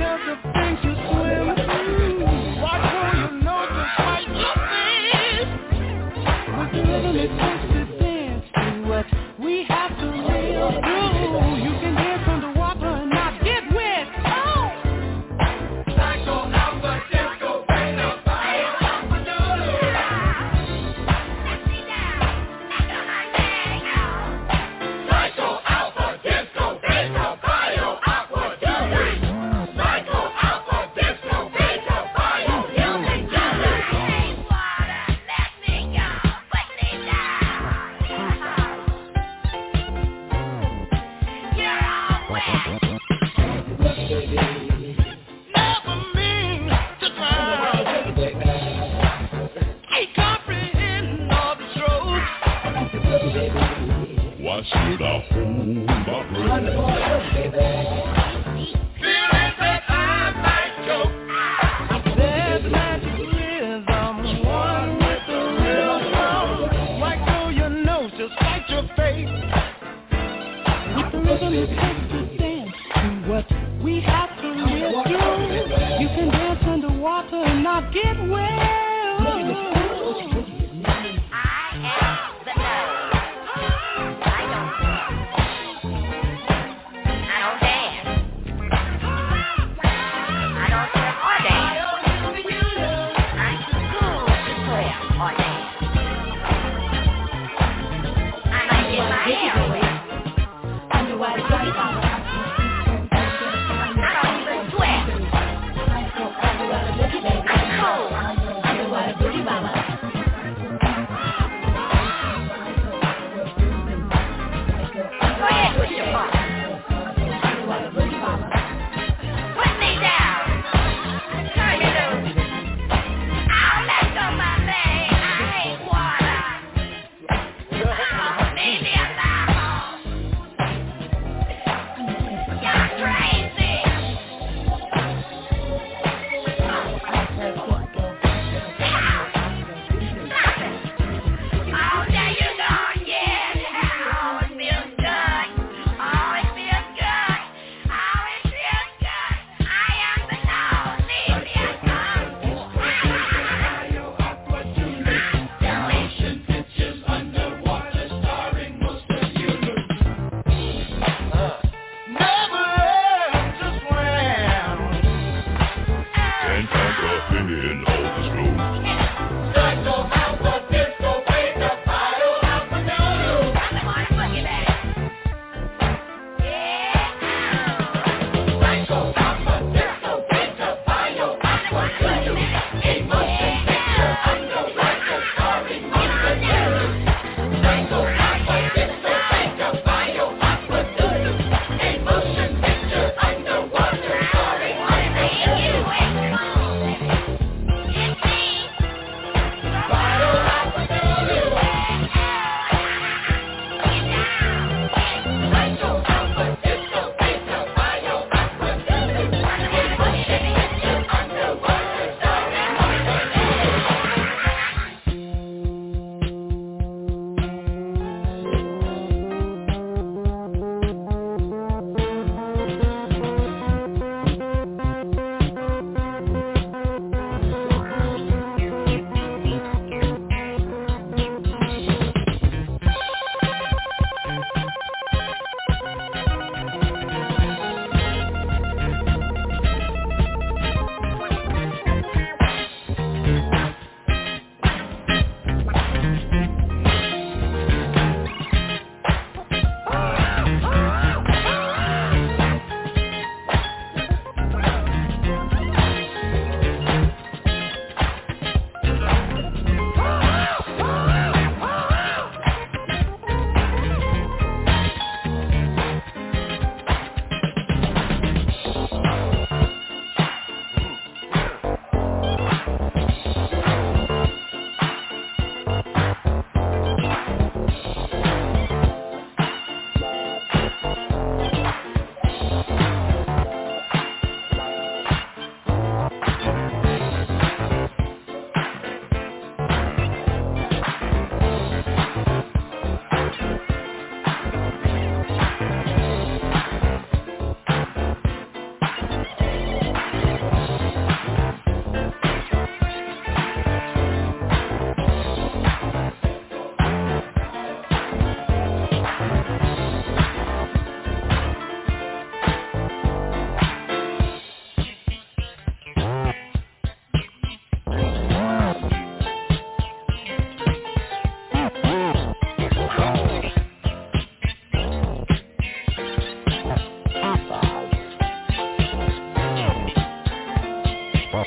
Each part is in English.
else to think you swim. Watch who you know to fight your fears. With the rhythm it takes to dance to what we have to live through. You can dance underwater and not get wet. Oh! Psycho Alpha Disco Band of Fire Aqua Doodle. Psycho Alpha Disco Band of Fire Aqua Doodle. Psycho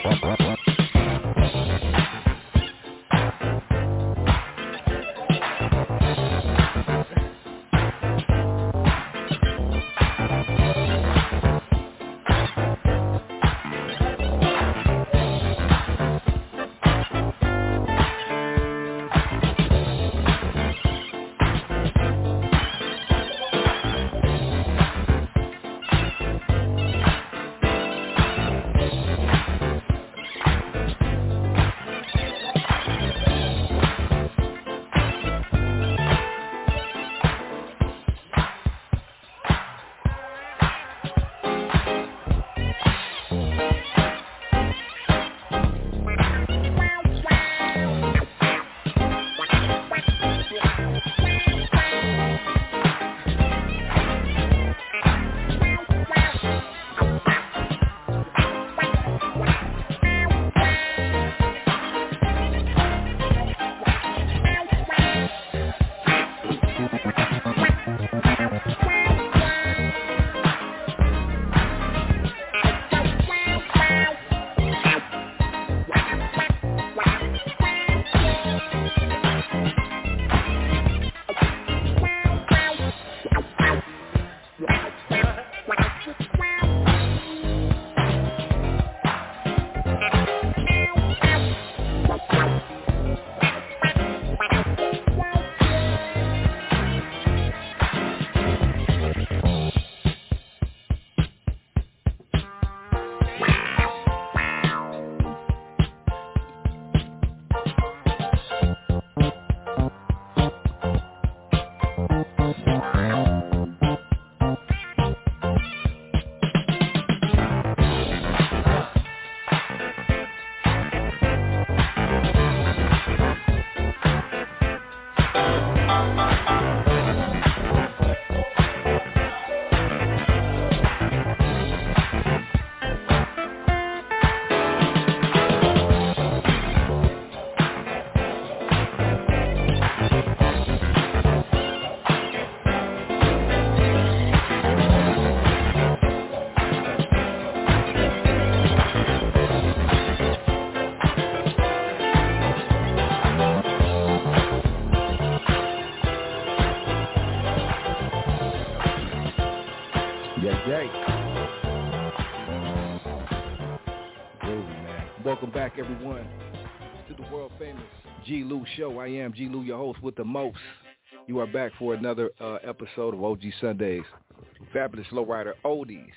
Welcome back, everyone, to the world famous G. Lou Show. I am G. Lou, your host with the most. You are back for another episode of OG Sundays, Fabulous Lowrider Oldies.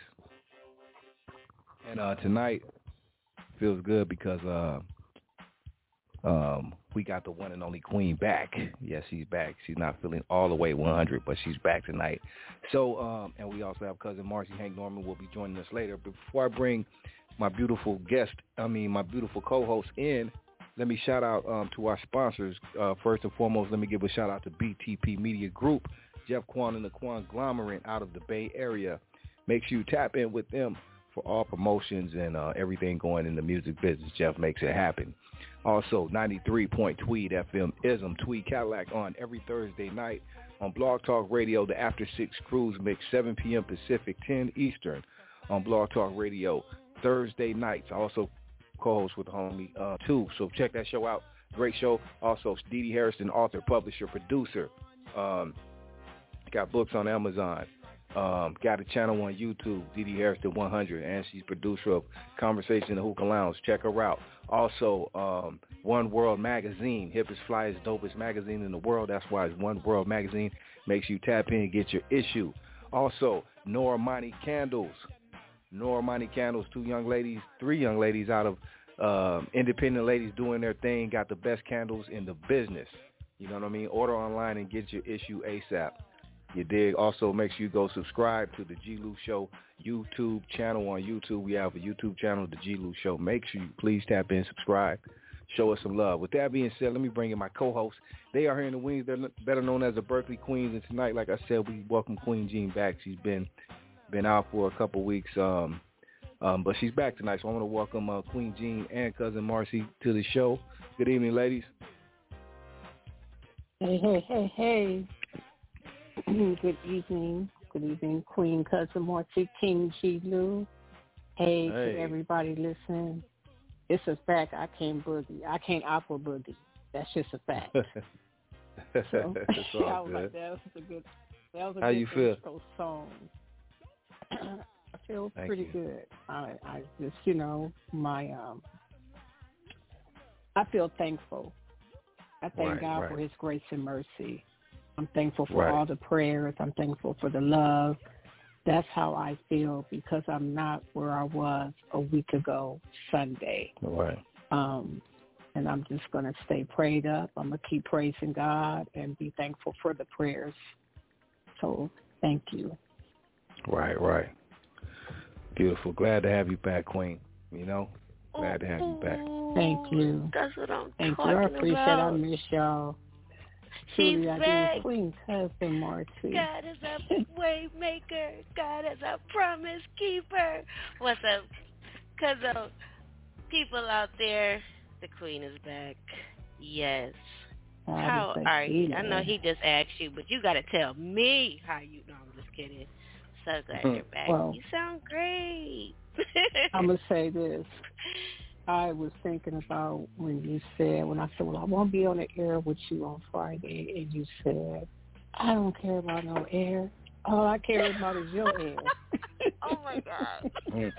And tonight feels good because we got the one and only Queen back. Yes, she's back. She's not feeling all the way 100, but she's back tonight. So, and we also have cousin Marcy Hank Norman will be joining us later. But before I bring my beautiful my beautiful co-host in, let me shout out to our sponsors. First and foremost, let me give a shout out to BTP Media Group, Jeff Quan and the Quanglomerate out of the Bay Area. Make sure you tap in with them for all promotions and everything going in the music business. Jeff makes it happen. Also, 93 Tweed FM Ism, Tweed Cadillac on every Thursday night on Blog Talk Radio. The After 6 Cruise mix, 7 p.m. Pacific, 10 Eastern on Blog Talk Radio. Thursday nights. I also co-host with the homie too. So check that show out. Great show. Also, Dee Dee Harrison, author, publisher, producer. Got books on Amazon. Got a channel on YouTube, Dee Dee Harrison 100, and she's producer of Conversation in the Hookah Lounge. Check her out. Also, One World Magazine, hippest, flyest, dopest magazine in the world. That's why it's One World Magazine. Make sure you tap in and get your issue. Also, Normani Candles. Normani Candles, three young ladies out of independent ladies doing their thing, got the best candles in the business. You know what I mean? Order online and get your issue ASAP. You dig? Also, make sure you go subscribe to the G. Lou Show YouTube channel on YouTube. We have a YouTube channel, the G. Lou Show. Make sure you please tap in, subscribe, show us some love. With that being said, let me bring in my co-hosts. They are here in the wings. They're better known as the Berkeley Queens. And tonight, like I said, we welcome Queen Jean back. She's been out for a couple weeks, but she's back tonight. So I want to welcome Queen Jean and cousin Marcy to the show. Good evening, ladies. Hey. Good evening. Good evening, Queen Cousin Marcy, King G. Lou. Hey, to everybody listening. it's a fact. I can't boogie. I can't aqua boogie. That's just a fact. So, It's all I was good. like, that was a good How you feel? intro song. I feel Thank pretty you. good. I just, my I feel thankful. I thank Right, God right. for His grace and mercy. I'm thankful for Right. all the prayers. I'm thankful for the love. That's how I feel because I'm not where I was a week ago Sunday. Right. And I'm just going to stay prayed up. I'm going to keep praising God and be thankful for the prayers. So thank you. Right, right. Beautiful. Glad to have you back, Queen. Glad to have you back. Thank you. That's what I'm Thank talking you. I appreciate it. about. I miss y'all. She's Truly, I back. do. Queen Cousin Marcy. God is a way maker. God is a promise keeper. What's up? Because of people out there, the Queen is back. Yes. How are you? I know he just asked you, but you got to tell me how you know. I'm just kidding. So glad you're back. Well, you sound great. I'm going to say this. I was thinking about when I said, well, I won't be on the air with you on Friday, and you said, I don't care about no air. All I care about is your air. Oh, my God.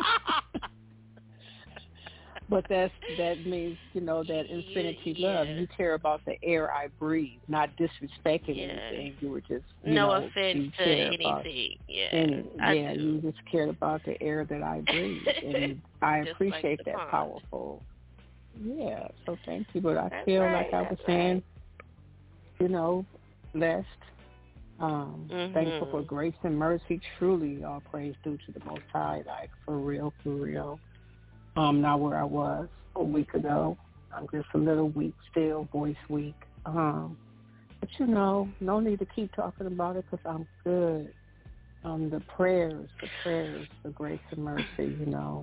But that means, that infinity love. You care about the air I breathe, not disrespecting anything. You were just, no offense to anything. You just cared about the air that I breathe. And I appreciate that powerful. Yeah, so thank you. But I feel like I was saying, blessed. Thankful for grace and mercy. Truly, all praise due to the Most High. Like, for real, for real. Not where I was a week ago. I'm just a little weak still, voice weak. But no need to keep talking about it because I'm good. The prayers, the grace and mercy,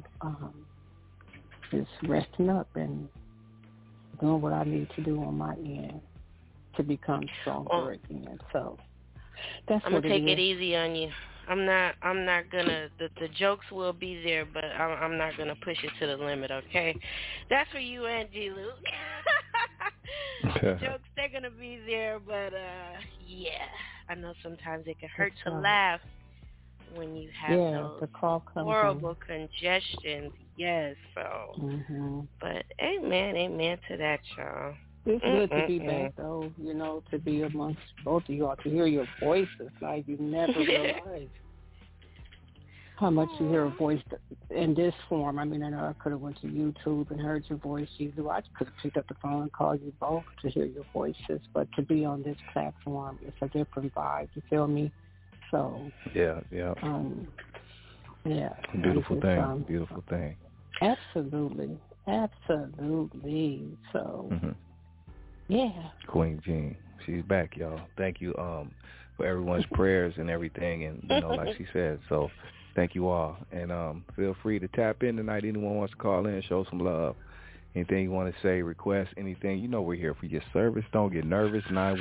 just resting up and doing what I need to do on my end to become stronger again. So that's I'm what gonna take it is. it easy on you. I'm not gonna. The jokes will be there, but I'm not gonna push it to the limit. Okay, that's for you and G Luke. The jokes, they're gonna be there, but yeah, I know sometimes it can hurt to laugh when you have those horrible congestions. Yes, so. But amen to that, y'all. It's good to be back, though, to be amongst both of y'all, to hear your voices. Like, you never realize how much you hear a voice in this form. I mean, I know I could have went to YouTube and heard your voice. I could have picked up the phone and called you both to hear your voices. But to be on this platform, it's a different vibe. You feel me? So, yeah. Beautiful thing. Absolutely. So, yeah. Queen Jean, she's back, y'all. Thank you for everyone's prayers and everything, and like she said. So, thank you all, and feel free to tap in tonight. Anyone wants to call in, show some love. Anything you want to say, request, anything, we're here for your service. Don't get nervous.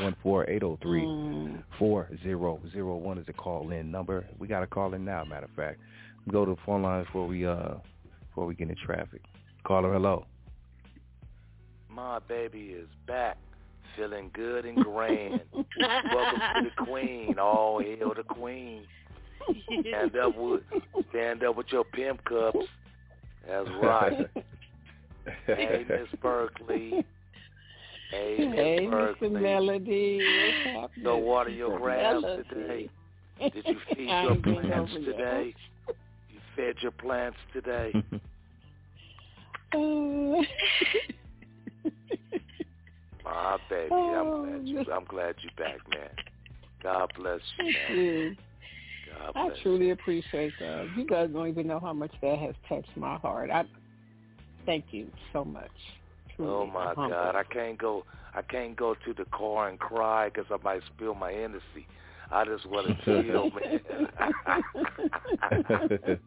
914-803-4001 is the call-in number. We got a call-in now, matter of fact. Go to the phone line before we get in traffic. Caller, hello. My baby is back, feeling good and grand. Welcome to the Queen. All hail the Queen. Stand up with your pimp cups. That's right. Hey, Miss Berkeley. Hey, Miss Mr. Melody. So water your grass today. Did you feed your plants today? You fed your plants today? My baby, I'm glad you're back, man. God bless you, man. God bless I truly appreciate that. You guys don't even know how much that has touched my heart. I thank you so much. Truly, oh my God, I can't go to the car and cry because I might spill my Hennessy. I just want to chill, man.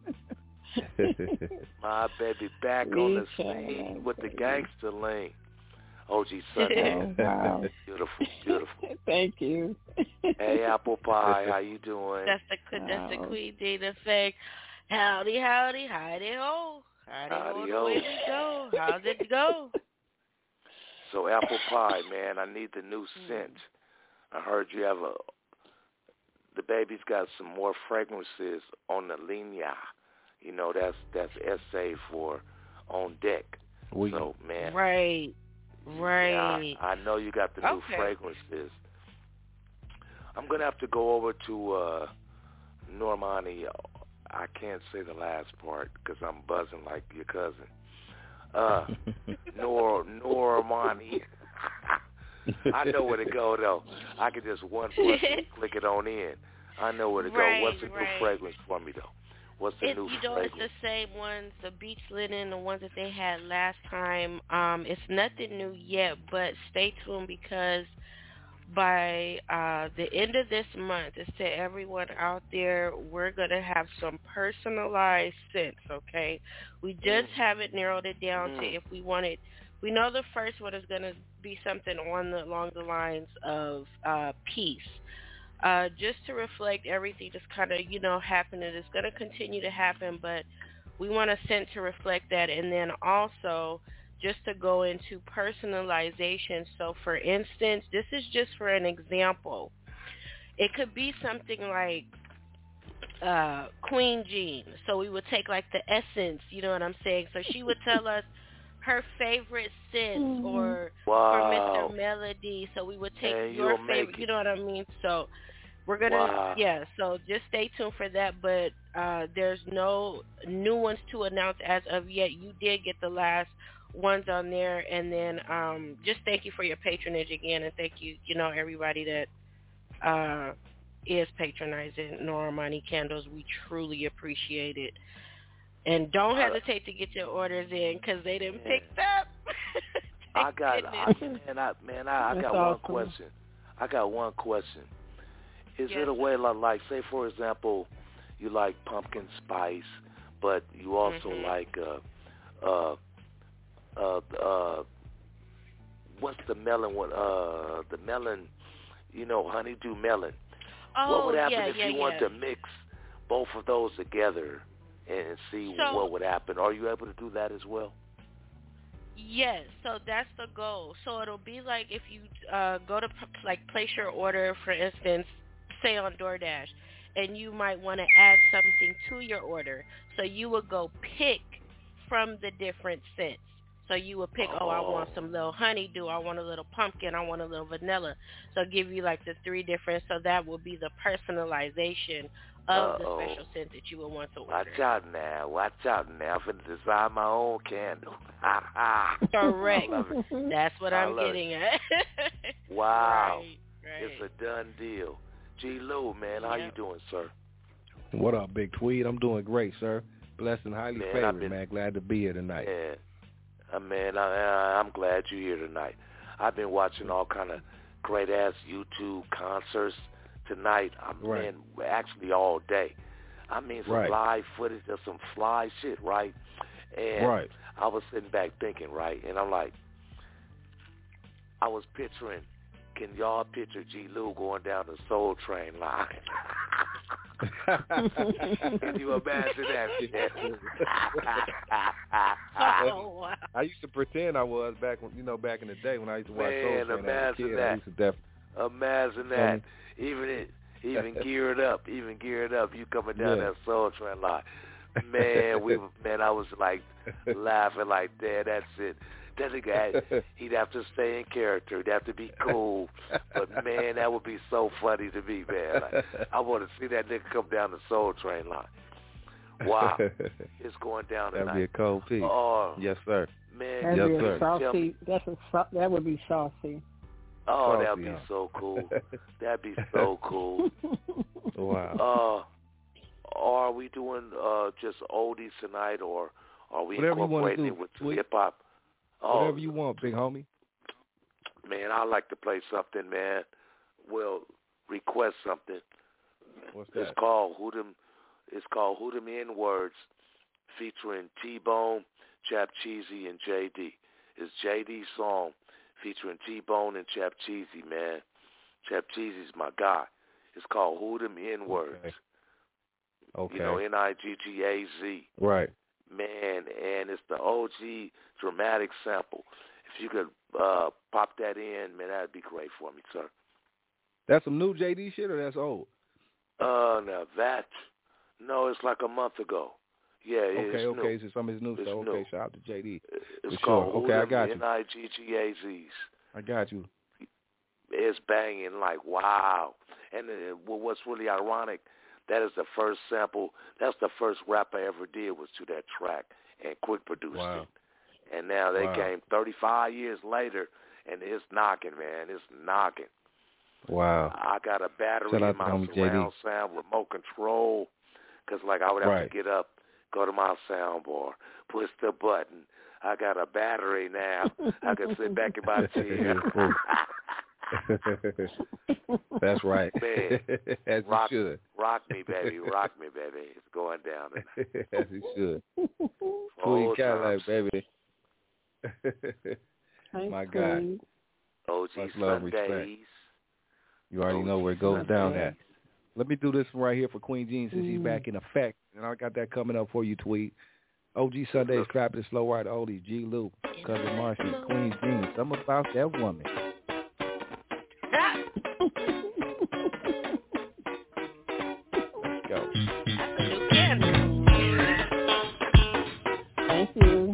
My baby back on the scene with the gangster link. OG Sunday. Oh, wow. Beautiful. Thank you. Hey, Apple Pie, how you doing? That's the Queen Dean effect. Howdy, ho. Howdy-ho, away we go. How's it go? So apple pie, man, I need the new scent. I heard you have the baby's got some more fragrances on the linea. You know, that's SA for on deck. So, man. Right. Yeah, I know you got the new fragrances. I'm going to have to go over to Normani. I can't say the last part because I'm buzzing like your cousin. Normani. I know where to go, though. I can just one push and click it on in. I know where to go. What's the new fragrance for me, though? What's the new fragrance? It's the same ones, the beach linen, the ones that they had last time. It's nothing new yet, but stay tuned because by the end of this month, it's to everyone out there, we're going to have some personalized scents, okay? We just haven't narrowed it down to if we want it. We know the first one is going to be something along the lines of peace. Just to reflect everything that's kind of, happening. It's going to continue to happen, but we want a scent to reflect that. And then also just to go into personalization. So, for instance, this is just for an example. It could be something like Queen Jean. So we would take like the essence, you know what I'm saying? So she would tell us her favorite scent or for Mr. Melody. So we would take your favorite, you know what I mean? So we're going to, so just stay tuned for that. But there's no new ones to announce as of yet. You did get the last ones on there. And then just thank you for your patronage again. And thank you, everybody that is patronizing Normani Candles. We truly appreciate it. And don't hesitate to get your orders in because they didn't pick up. I got one question. I got one question. Is it a way like, say, for example, you like pumpkin spice, but you also like what's the melon one? The melon, honeydew melon. What would happen if you want to mix both of those together and see what would happen? Are you able to do that as well? Yes, so that's the goal. So it'll be like if you go to place your order, for instance, say on DoorDash, and you might want to add something to your order. So you would go pick from the different scents. So you would pick, I want some little honeydew, I want a little pumpkin, I want a little vanilla. So I'll give you like the three different, so that will be the personalization of the special scent that you would want to order. Watch out now. I'm going to design my own candle. Correct. That's what I'm getting at. Wow. Right. It's a done deal. G. Lou, man, how you doing, sir? What up, Big Tweed? I'm doing great, sir. Blessed and highly favored, man. Glad to be here tonight. Yeah. Man, I'm glad you're here tonight. I've been watching all kind of great-ass YouTube concerts tonight. Man, actually all day. I mean, some live footage of some fly shit, right? And I was sitting back thinking, right? And I'm like, I was picturing, can y'all picture G. Lou going down the Soul Train line? Can you imagine that? I used to pretend I was back when, back in the day when I used to watch Soul Train as a kid. Imagine that. Even geared up, you coming down that Soul Train line. Man, I was like laughing like, that's it. That nigga, he'd have to stay in character. He'd have to be cool. But, man, that would be so funny to me, man. Like, I want to see that nigga come down the Soul Train line. Wow. It's going down tonight. That'd be a cold piece. Yes, sir. Man, that would be saucy. Oh, that'd be so cool. That'd be so cool. Wow. Are we doing just oldies tonight, or are we incorporating it with some hip-hop? Whatever you want, big homie. Man, I like to play something, man. Well, request something. What's that? It's called Who Them N-Words, featuring T-Bone, Chap Cheesy, and J.D. It's J.D.'s song featuring T-Bone and Chap Cheesy, man. Chap Cheesy's my guy. It's called Who Them N-Words. Okay. Niggaz. Right. man, and it's the OG dramatic sample. If you could pop that in, man, that'd be great for me, sir. That's some new JD shit, or that's old? Now that, no, it's like a month ago. Yeah, it's new. So some of his new stuff. Okay, new. Shout out to JD. It's called Okay, I got you. Niggazs. I got you. It's banging like wow. And what's really ironic, that is the first sample. That's the first rap I ever did was to that track, and Quick produced it. And now they came 35 years later, and it's knocking, man. It's knocking. Wow. I got a battery in my surround sound, remote control, because like I would have to get up, go to my sound bar, push the button. I got a battery now. I can sit back in my chair. That's right. Man, as you should. Rock me, baby. Rock me, baby. It's going down tonight. As you should. Queen Cadillac, baby. My God. OG Sundays. You already know where it goes down at. Let me do this one right here for Queen Jean since she's back in effect. And I got that coming up for you, Tweet. OG Sundays, Fabulous Slow Ride Oldies, G. Luke, Cousin Marcy, Queen Jean. Something about that woman. Let's go. Thank you.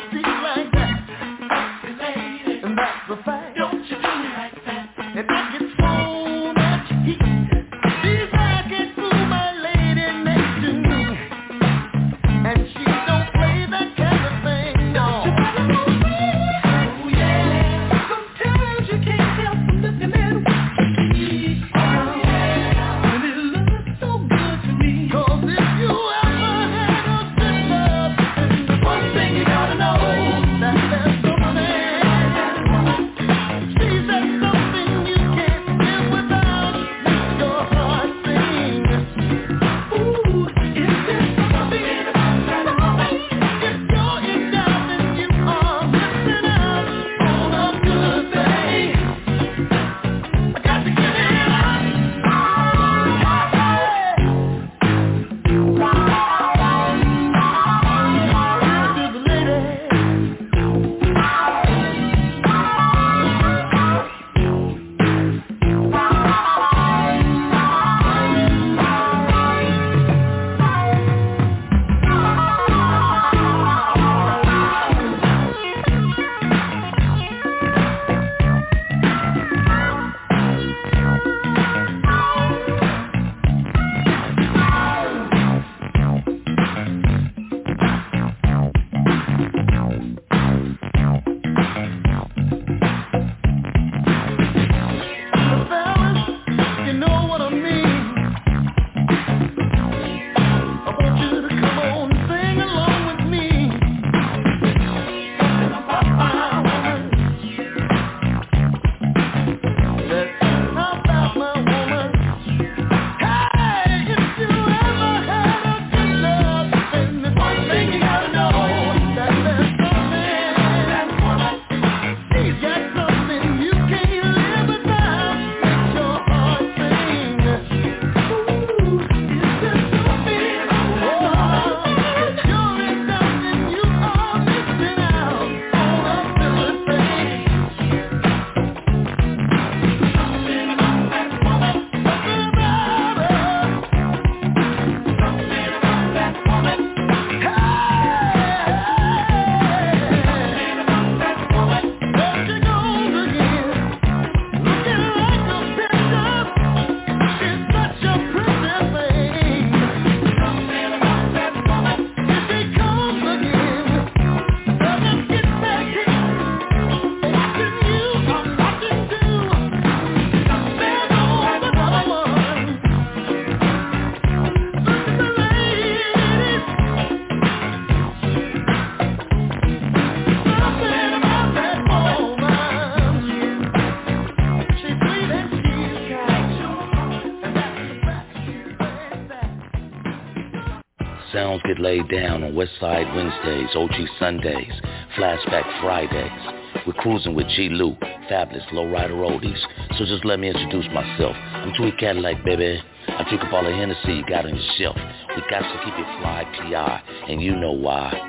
Don't you do me like that. And I can Browns get laid down on West Side Wednesdays, OG Sundays, Flashback Fridays. We're cruising with G. Lou, Fabulous, Lowrider Oldies. So just let me introduce myself. I'm Tweet Cadillac, baby. I drink up all the Hennessy you got on your shelf. We got to keep it fly, P.I., and you know why.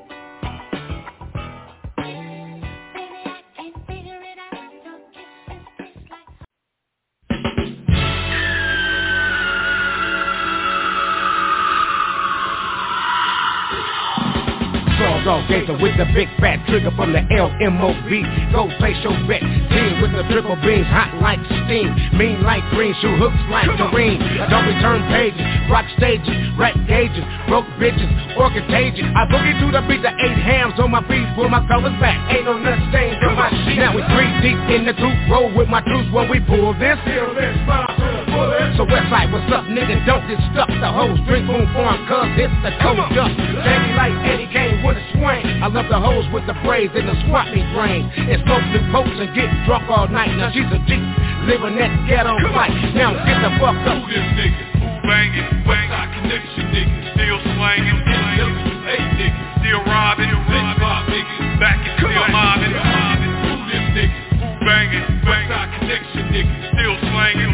Gator with the big fat trigger from the LMOV. Go place your bet. Team with the triple beams, hot like steam. Mean like green, shoe hooks like Kareem. Don't return pages, rock stages, rat gauges, broke bitches, or contagion. I boogie to the beat, the 8 hams on my feet, pull my colors back. Ain't no nut stains on my sheet. Now we 3 deep in the coupe, roll with my troops when we pull this. So Westside, what's up, nigga? Don't get stuck. The hoes drink boom farm, cuz it's the cold dust. Shady like Eddie Kane with a swing. I love the hoes with the braids and the swap me brain. And smoke new coats and get drunk all night. Now she's a G, living that ghetto life. Now get the fuck up. Who this nigga? Who banging? Westside connection nigga. Still slanging. Hey nigga. Still robbing. Rich pop nigga. Back and still mobbing. Who this nigga? Who banging? Westside connection nigga. Still slanging.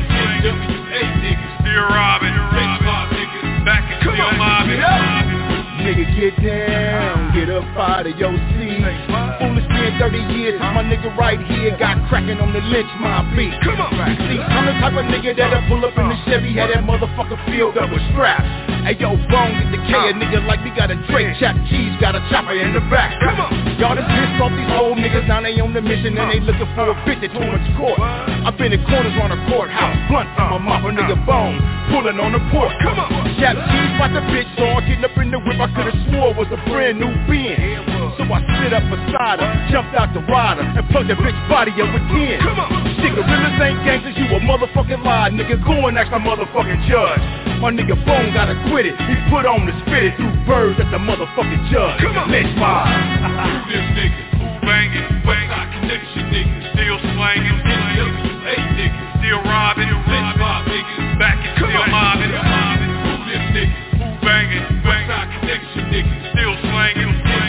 Hey nigga. Still robbing. Rich pop nigga. Back and still mobbing. Nigga, get down, get up out of your seat. Foolish being 30 years, my nigga right here got cracking on the lynch my beat. Come on, you see, I'm the type of nigga that'll pull up in the Chevy, had that motherfucker filled up with straps. Hey yo, Bone get the K, a nigga like me got a Drake, Chap Cheese got a chopper in the back. Come on, y'all done pissed off these old niggas, now they on the mission and they looking for a bitch that too much court. I've been in corners on a courthouse, blunt from my mama, nigga Bone, pulling on the port. Come on, Chap Cheese bought the bitch, so I'm getting up in the whip, I could've swore was a brand new Benz. So I sit up beside her, jumped out the rider, and plugged that bitch body up with 10. Come on, shit, gorillas ain't gangsters, you a motherfucking lie, nigga. Go and ask my motherfucking judge. My nigga Bone got acquitted, he put on the spit it through birds at the motherfucking judge. Come on, let's mob. Who this nigga? Who banging? Westside connection nigga. Still slanging. Hey nigga. Still robbing. Rich pop nigga. Back and still mobbing. Who this nigga? Who banging? Westside connection nigga. Still slanging.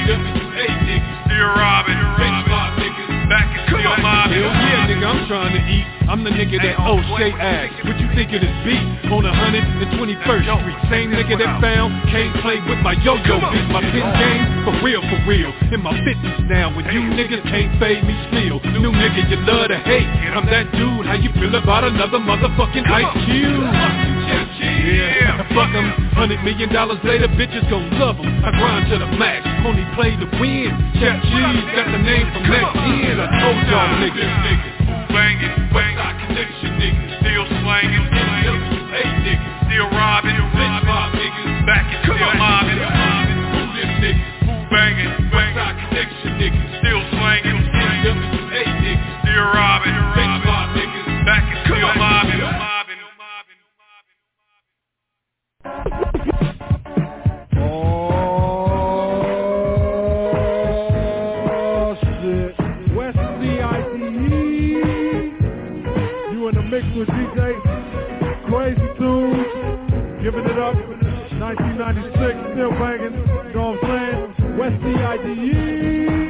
Hey nigga. Still robbing. Rich pop nigga. Back and still mobbing. Hell yeah, nigga, I'm trying to eat. I'm the nigga that O'Shea asked, what you think of this beat? On 121st Street, same nigga that found can't play with my yo-yo beat. My pin game, for real, in my 50s now. When you niggas can't fade me still. New nigga, you love to hate. I'm that dude, how you feel about another motherfucking Ice Cube? Yeah, fuck them. $100 million later, bitches gon' love them. I grind to the max, only play to win. Chap Cheese got the name from that end. I told y'all niggas. Banging, Westside connection nigga. Still slanging. Hey nigga. Still robbing. Rich pop nigga. Back and still mobbing. Who this nigga? Who banging? Westside connection nigga. Still slanging. Hey nigga. Still robbing. Rich pop nigga. Back and still mobbing. Mix with DJ Crazy Tunes, giving it up, 1996, still banging, you know what I'm saying, West CIDE.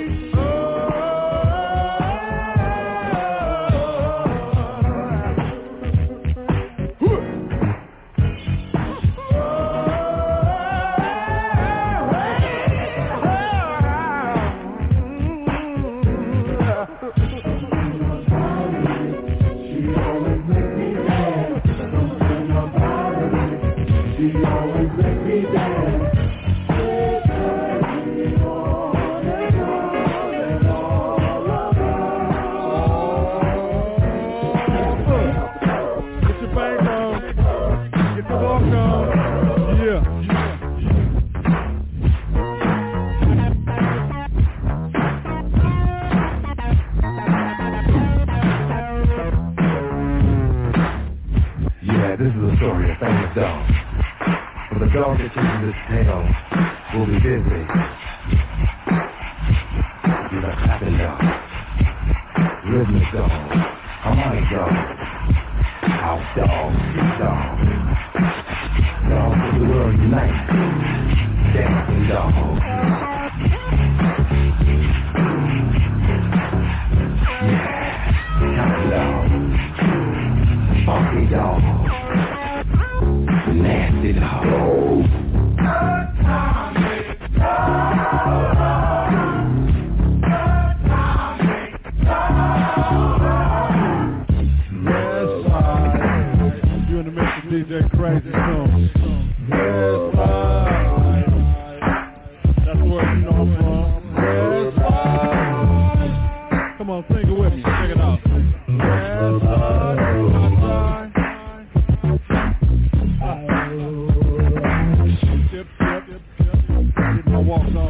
This is a story of a famous dog. But the dog that chases its tail will be busy. He's a clapping dog, rhythmic dog, harmonic dog, house dog, street dog. Dogs of the world unite. dancing dog. Yeah, coming dog. Funky dog. Nasty dog. Good time, you in the mix with DJ Crazy Tunes. That's where you know I'm from. Come on, sing it with me. Check it out. Tip, tip, tip, tip. Get my walk on.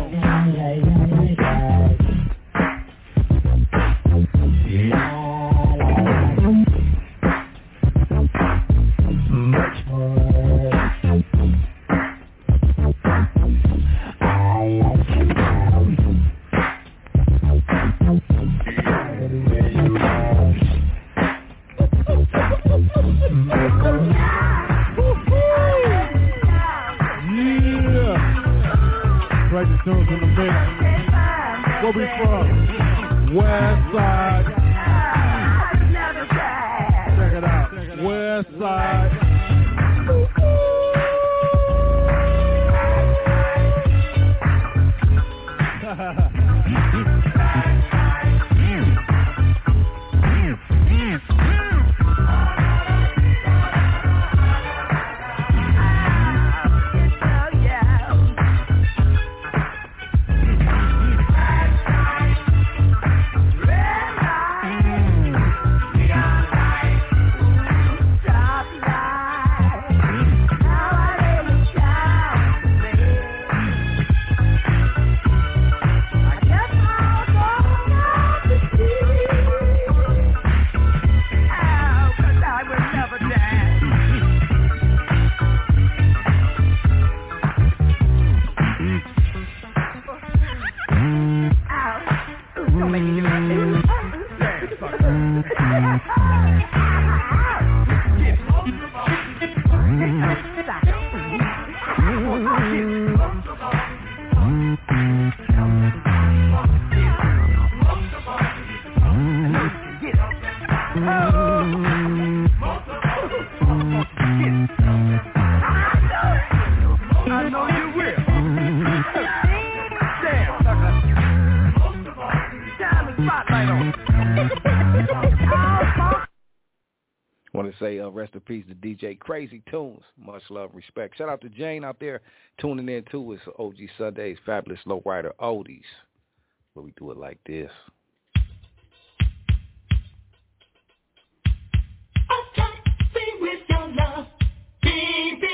Tunes in the mix. Where we from? West Side. Check it out. West Side. Rest in peace to DJ Crazy Tunes. Much love, respect. Shout out to Jane out there tuning in too. It's OG Sundays, Fabulous Lowrider Oldies, where we do it like this. With your love, baby.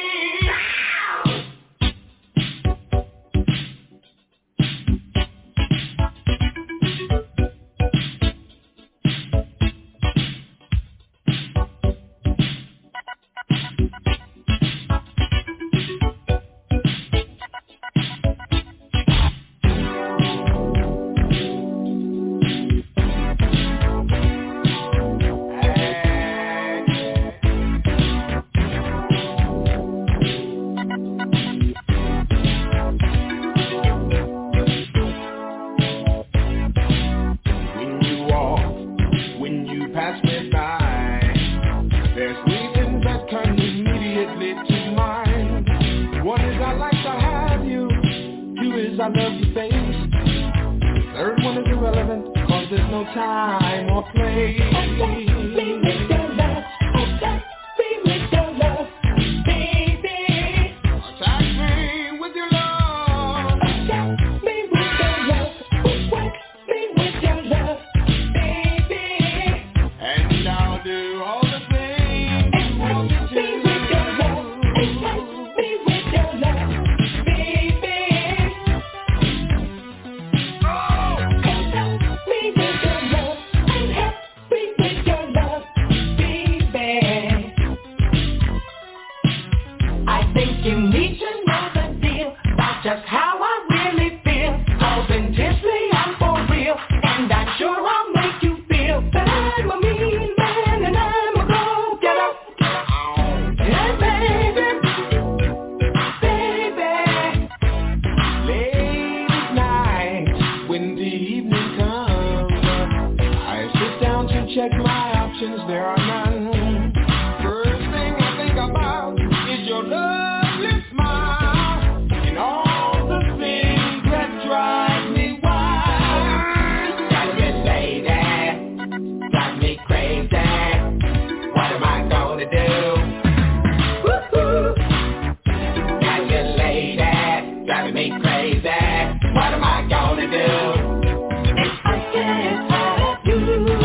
my options, there are none. First thing I think about is your lovely smile and all the things that drive me wild. Got me lady, got me crazy. What am I gonna do? Woo-hoo. Got you lady, driving me crazy. What am I gonna do? I can't have you.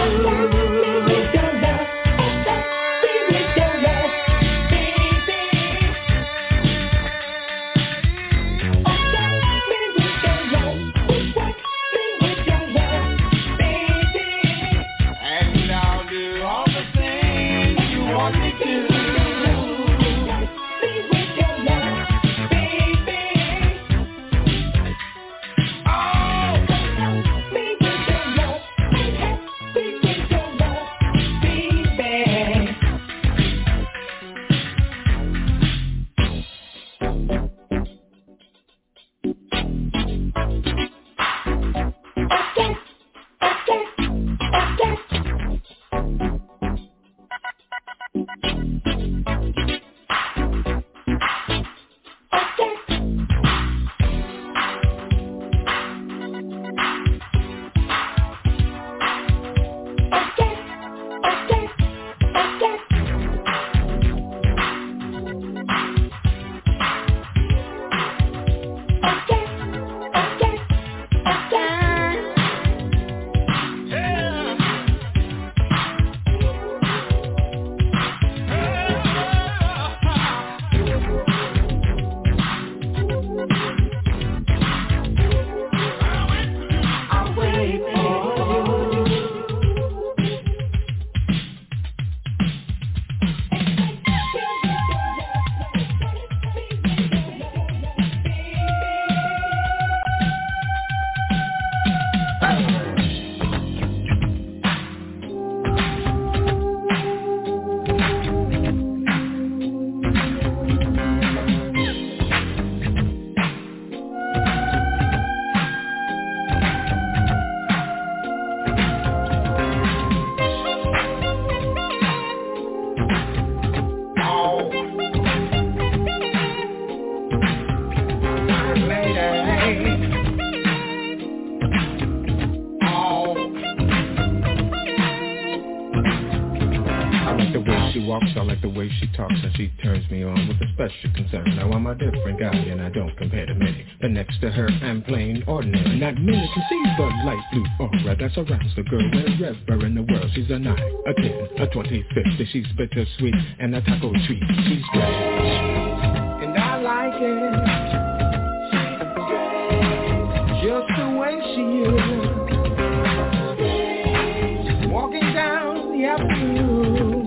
To her, I'm plain ordinary. Not many can see the light blue aura that surrounds the girl wherever in the world. She's a 9, a 10, a 20, 50. She's bittersweet and a taco treat. She's great, and I like it. Just the way she is. Walking down the avenue,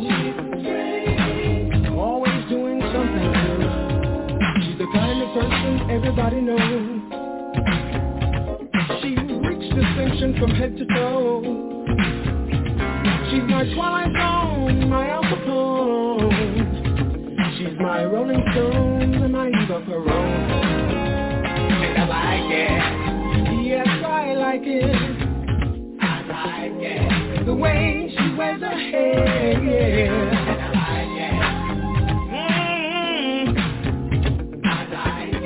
always doing something new. She's the kind of person everybody knows. From head to toe, she's my Twilight Zone, my Al Capone. She's my Rolling Stone, and my Eva Peron. And I like it. Yes, I like it. I like it. The way she wears her hair, yeah. And I like it. I like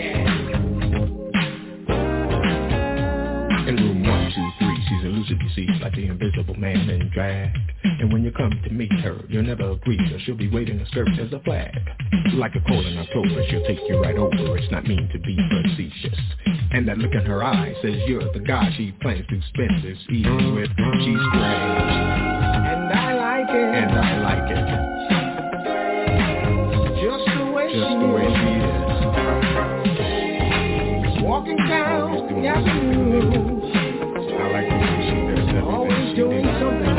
it. In room 1, 2, 3. She's elusive, you see, like the invisible man in drag. And when you come to meet her, you'll never agree, so she'll be waving her skirt as a flag. Like a cold in October, she'll take you right over. It's not mean to be facetious. And that look in her eye says you're the guy she plans to spend this evening with. She's strange, and I like it. And I like it. Just the way she is. Walking down the avenue. I like the way she does. Always doing something.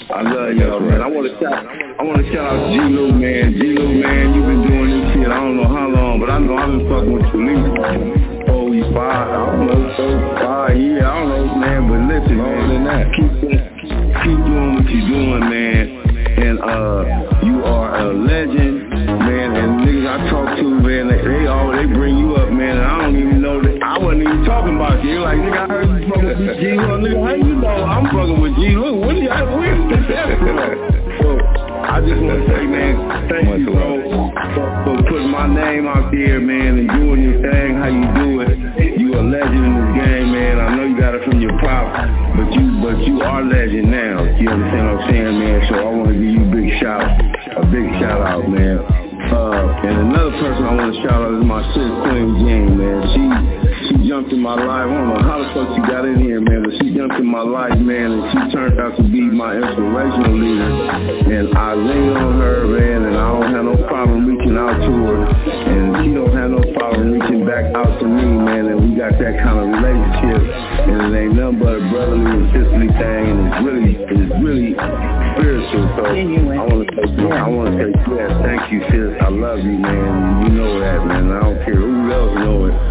I love y'all, man. I want to shout out G-Lou, man. G-Lou, man, you've been doing this shit I don't know how long, but I know I've been fucking with you at least 5 years. I don't know, man, but listen, man, keep doing what you're doing, man. And you are a legend, man. And niggas I talk to, man, they bring you up, man. And I don't even know that I wasn't even talking about you. Like, nigga, I heard you fucking with G-Lou. Nigga, how you know I'm fucking with G-Lou? What do you have to So I just want to say, man, thank you, bro, for putting my name out there, man, and doing your thing, how you do it. You a legend in this game, man. I know you got it from your pop, but you are legend now. You understand what I'm saying, man? So I want to give you a big shout out, man. And another person I want to shout out is my sis, Queen Jane, man. She jumped in my life. I don't know how the fuck she got in here, man, but she jumped in my life, man, and she turned out to be my inspirational leader. And I lean on her, man, and I don't have no problem reaching out to her, and she don't have no problem reaching back out to me, man. And we got that kind of relationship, and it ain't nothing but a brotherly and sisterly thing, and it's really spiritual. So I want to say, yes, thank you, sis. I love you, man. You know that, man. I don't care who else know it.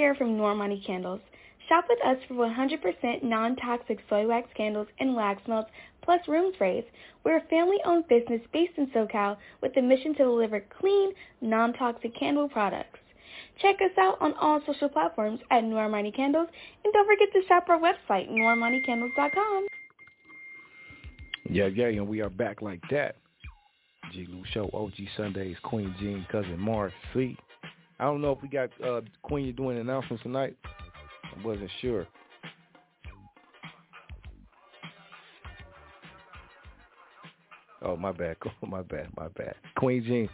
here from Normani Candles. Shop with us for 100% non-toxic soy wax candles and wax melts, plus room sprays. We're a family-owned business based in SoCal with a mission to deliver clean, non-toxic candle products. Check us out on all social platforms at Normani Candles, and don't forget to shop our website, normaniCandles.com. Yeah, and we are back like that. G. Lou Show, OG Sundays, Queen Jean, Cousin Marcy. I don't know if we got Queen, you doing announcements tonight? I wasn't sure. Oh, my bad. My bad. Queen Jean.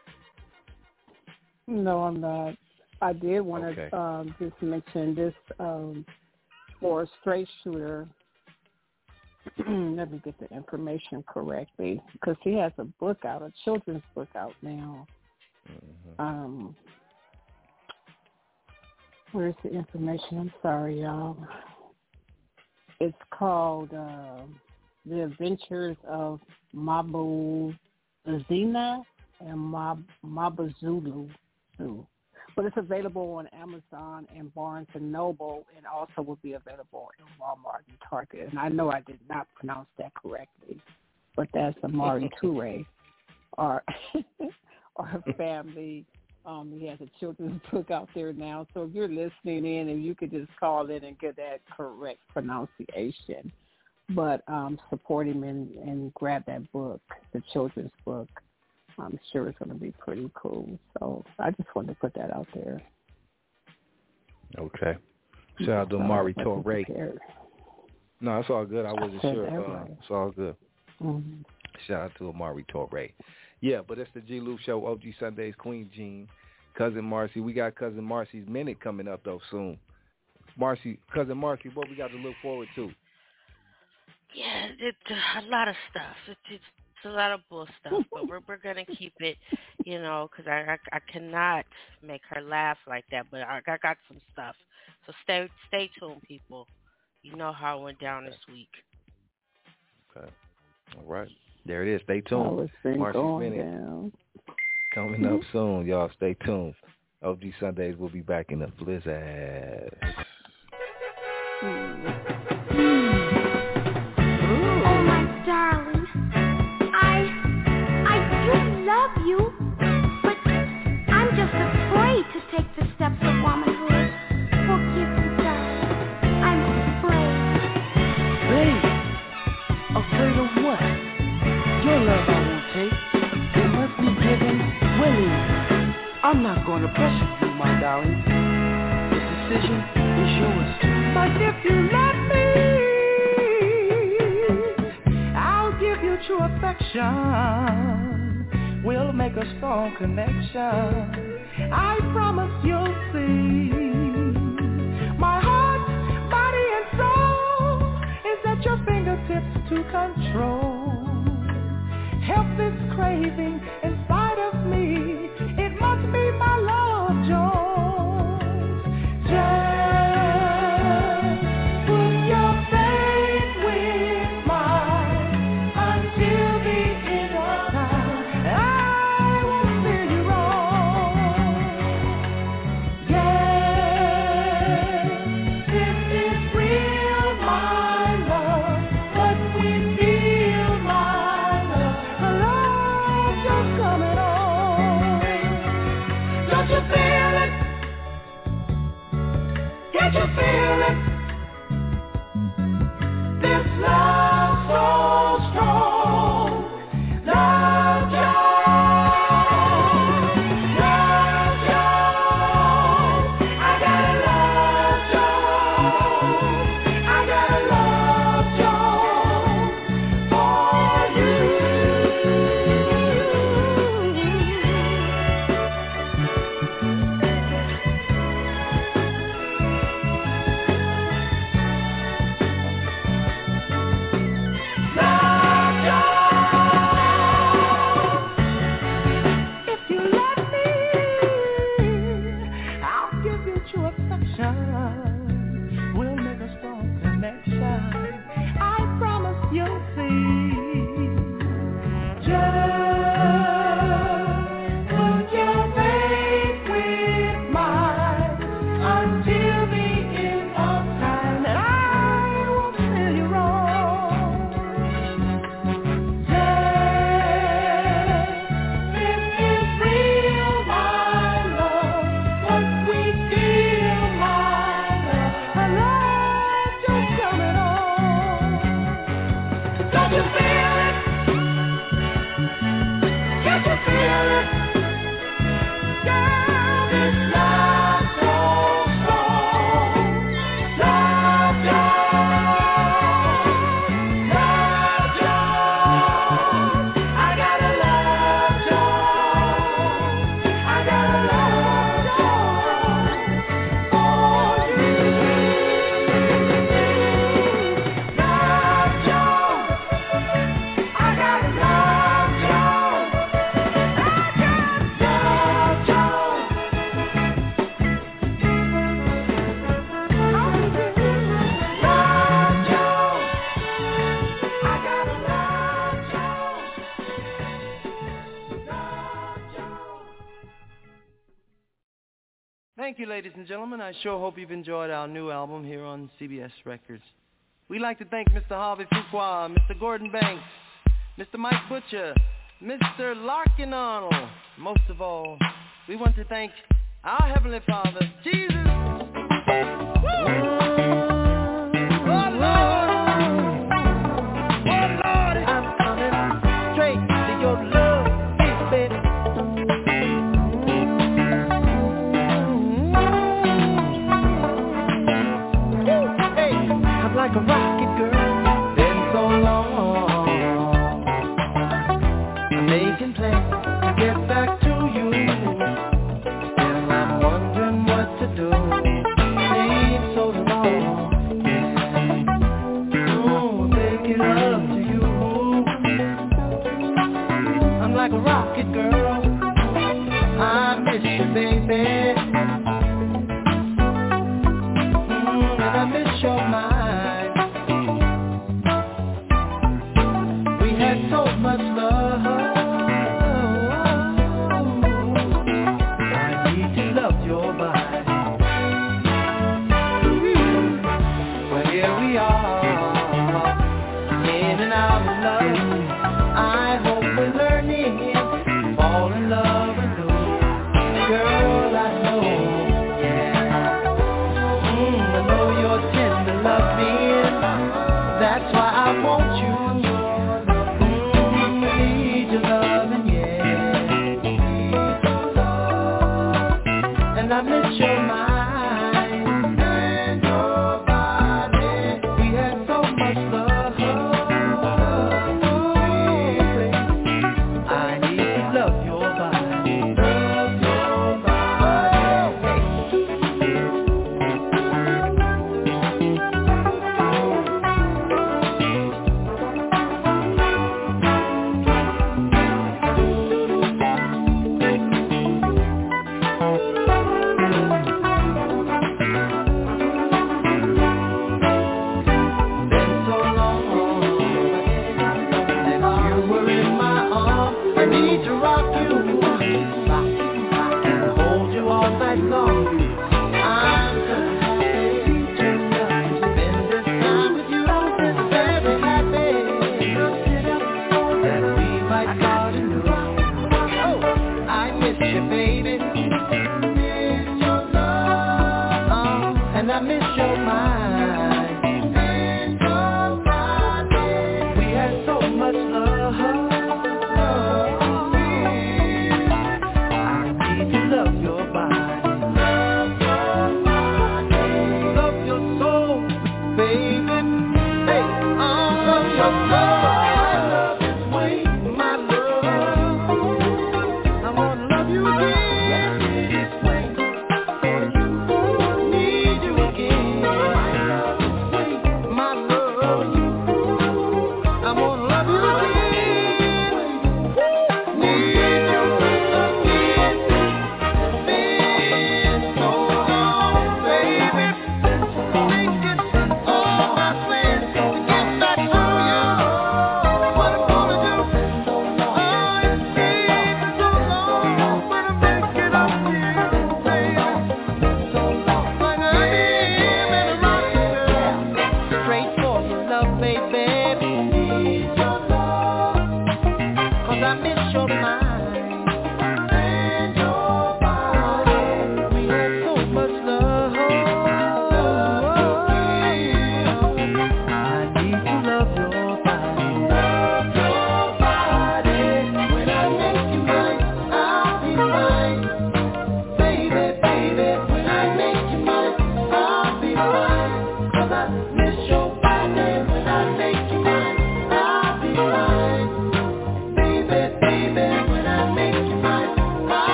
No, I'm not. I did want to just mention this for a straight shooter. Let me get the information correctly, because he has a book out, a children's book out now. Mm-hmm. Where's the information? I'm sorry, y'all. It's called The Adventures of Mabuzina and Mabuzulu. But it's available on Amazon and Barnes & Noble, and also will be available in Walmart and Target. And I know I did not pronounce that correctly, but that's Amari Toure, our family. He has a children's book out there now. So if you're listening in, and you could just call in and get that correct pronunciation. But support him and grab that book, the children's book. I'm sure it's going to be pretty cool. So I just wanted to put that out there. Okay. Shout out to Amari Toure. No, it's all good. I wasn't sure. It's all good. Mm-hmm. Shout out to Amari Toure. Yeah, but it's the G. Lou Show, OG Sundays, Queen Jean, Cousin Marcy. We got Cousin Marcy's Minute coming up, though, soon. Cousin Marcy, what we got to look forward to? Yeah, it's a lot of stuff. It's a lot of bull stuff, but we're going to keep it, because I cannot make her laugh like that, but I got some stuff. So stay tuned, people. You know how it went down this week. Okay. All right. There it is. Stay tuned. Marcy's Minute coming up soon, y'all. Stay tuned. OG Sundays will be back in the blizzard. Oh, my darling. I do love you, but I'm just afraid to take the steps of womanhood. Forgive me, darling. I'm afraid. Babe, afraid of what? Your love I won't take. It must be given willingly. I'm not going to pressure you, my darling. The decision is yours. But if you let me, I'll give you true affection. We'll make a strong connection. I promise you'll see. My heart, body, and soul is at your fingertips to control. Help this craving inside of me. It must be my love, Jones. Just put your faith with mine until the end of time. I won't steer you wrong. Yeah. ladies and gentlemen. I sure hope you've enjoyed our new album here on CBS Records. We'd like to thank Mr. Harvey Fuqua, Mr. Gordon Banks, Mr. Mike Butcher, Mr. Larkin Arnold. Most of all, we want to thank our Heavenly Father, Jesus. Like a rocket girl, been so long. I'm making plans to get back to you. Still I'm wondering what to do. Please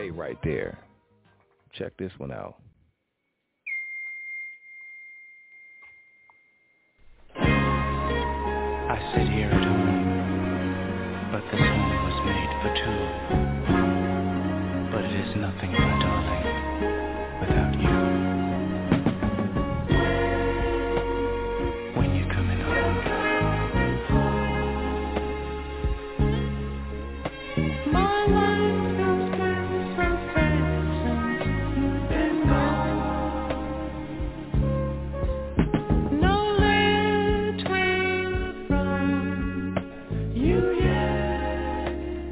Ray right there. Check this one out. I sit here at home, but this home was made for two. But it is nothing, my darling, without you. When you're coming home. My life has been so fast since you've been gone. Nowhere between from you yet.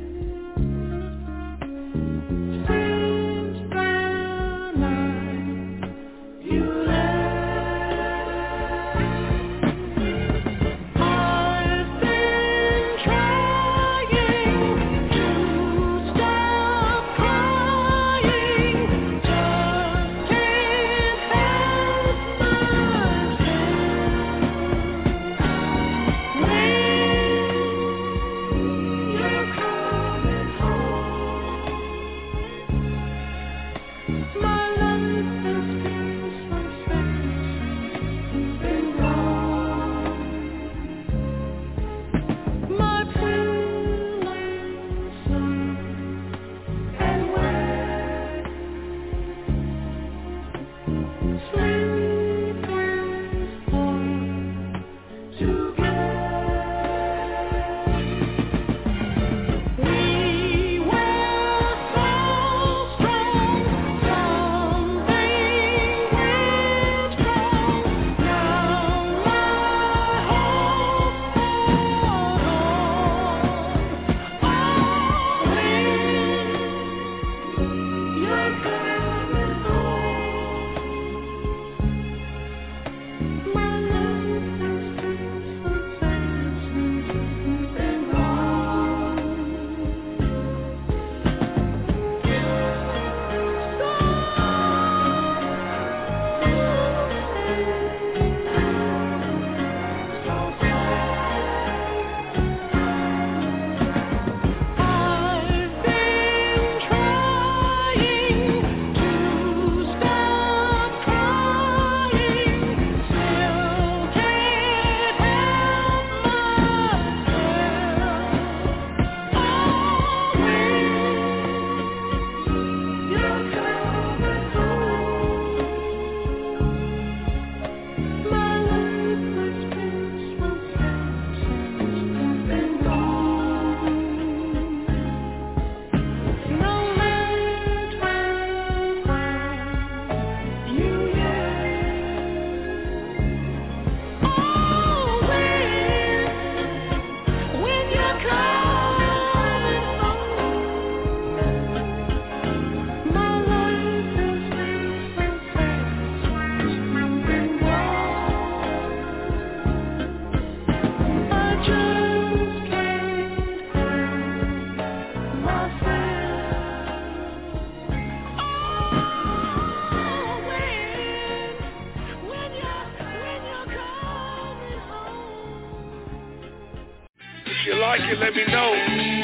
Since the night you left, I've been trying to stop crying, just can't help myself. When you're coming home, my life has been so fast since you've been gone. My pillows soft and wet, sleep is hard to get. We were so strong, something went wrong. Now my hope's gone. When you're coming home, my life has been so fast since you've been gone. I've been trying to stop crying, still can't help myself. When you're coming home, my life has been so fast since you've been gone. Nowhere between you yet. When you're coming home, my life has been so fast since you've been gone. I just can't help myself. When you're coming home. If you like it, let me know.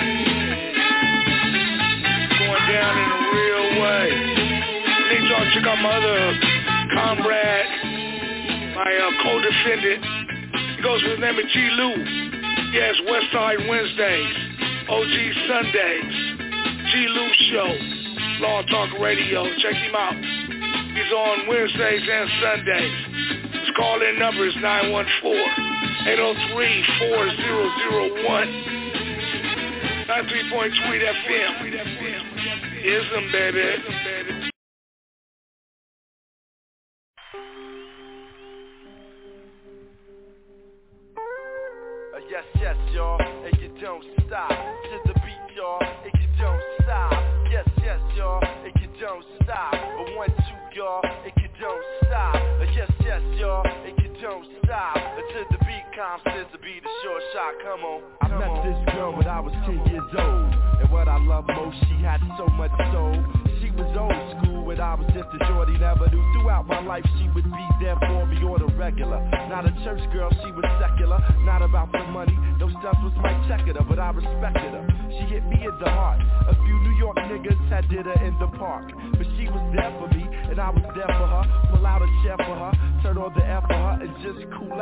It's going down in a real way. I need y'all to check out my other comrade, my co-defendant. He goes with the name of G. Lou. Yes, Westside Wednesdays, OG Sundays, G. Lou Show, Law Talk Radio. Check him out. He's on Wednesdays and Sundays. His call-in number is 914-803-4001. 93.3 FM. Ism, baby. Yes, yes, y'all, and you don't stop to the beat, y'all, and you don't stop. Yes, yes, y'all, and you don't stop. 1, 2, y'all, and you don't stop. Yes, yes, y'all, and you don't stop. To the beat, says to be the short shot. Come on. I met this girl when I was 10 years old, and what I love most, she had so much soul. She was old school, and I was just But the shorty never knew. Throughout my life she would be there for me on a regular. Not a church girl, she was secular. Not about the money, no stunts was my checker, but I respected her. She hit me in the heart. A few New York niggas had did her in the park, but she was there for me, and I was there for her. Pull out a chair for her, turn on the air for her, and just cool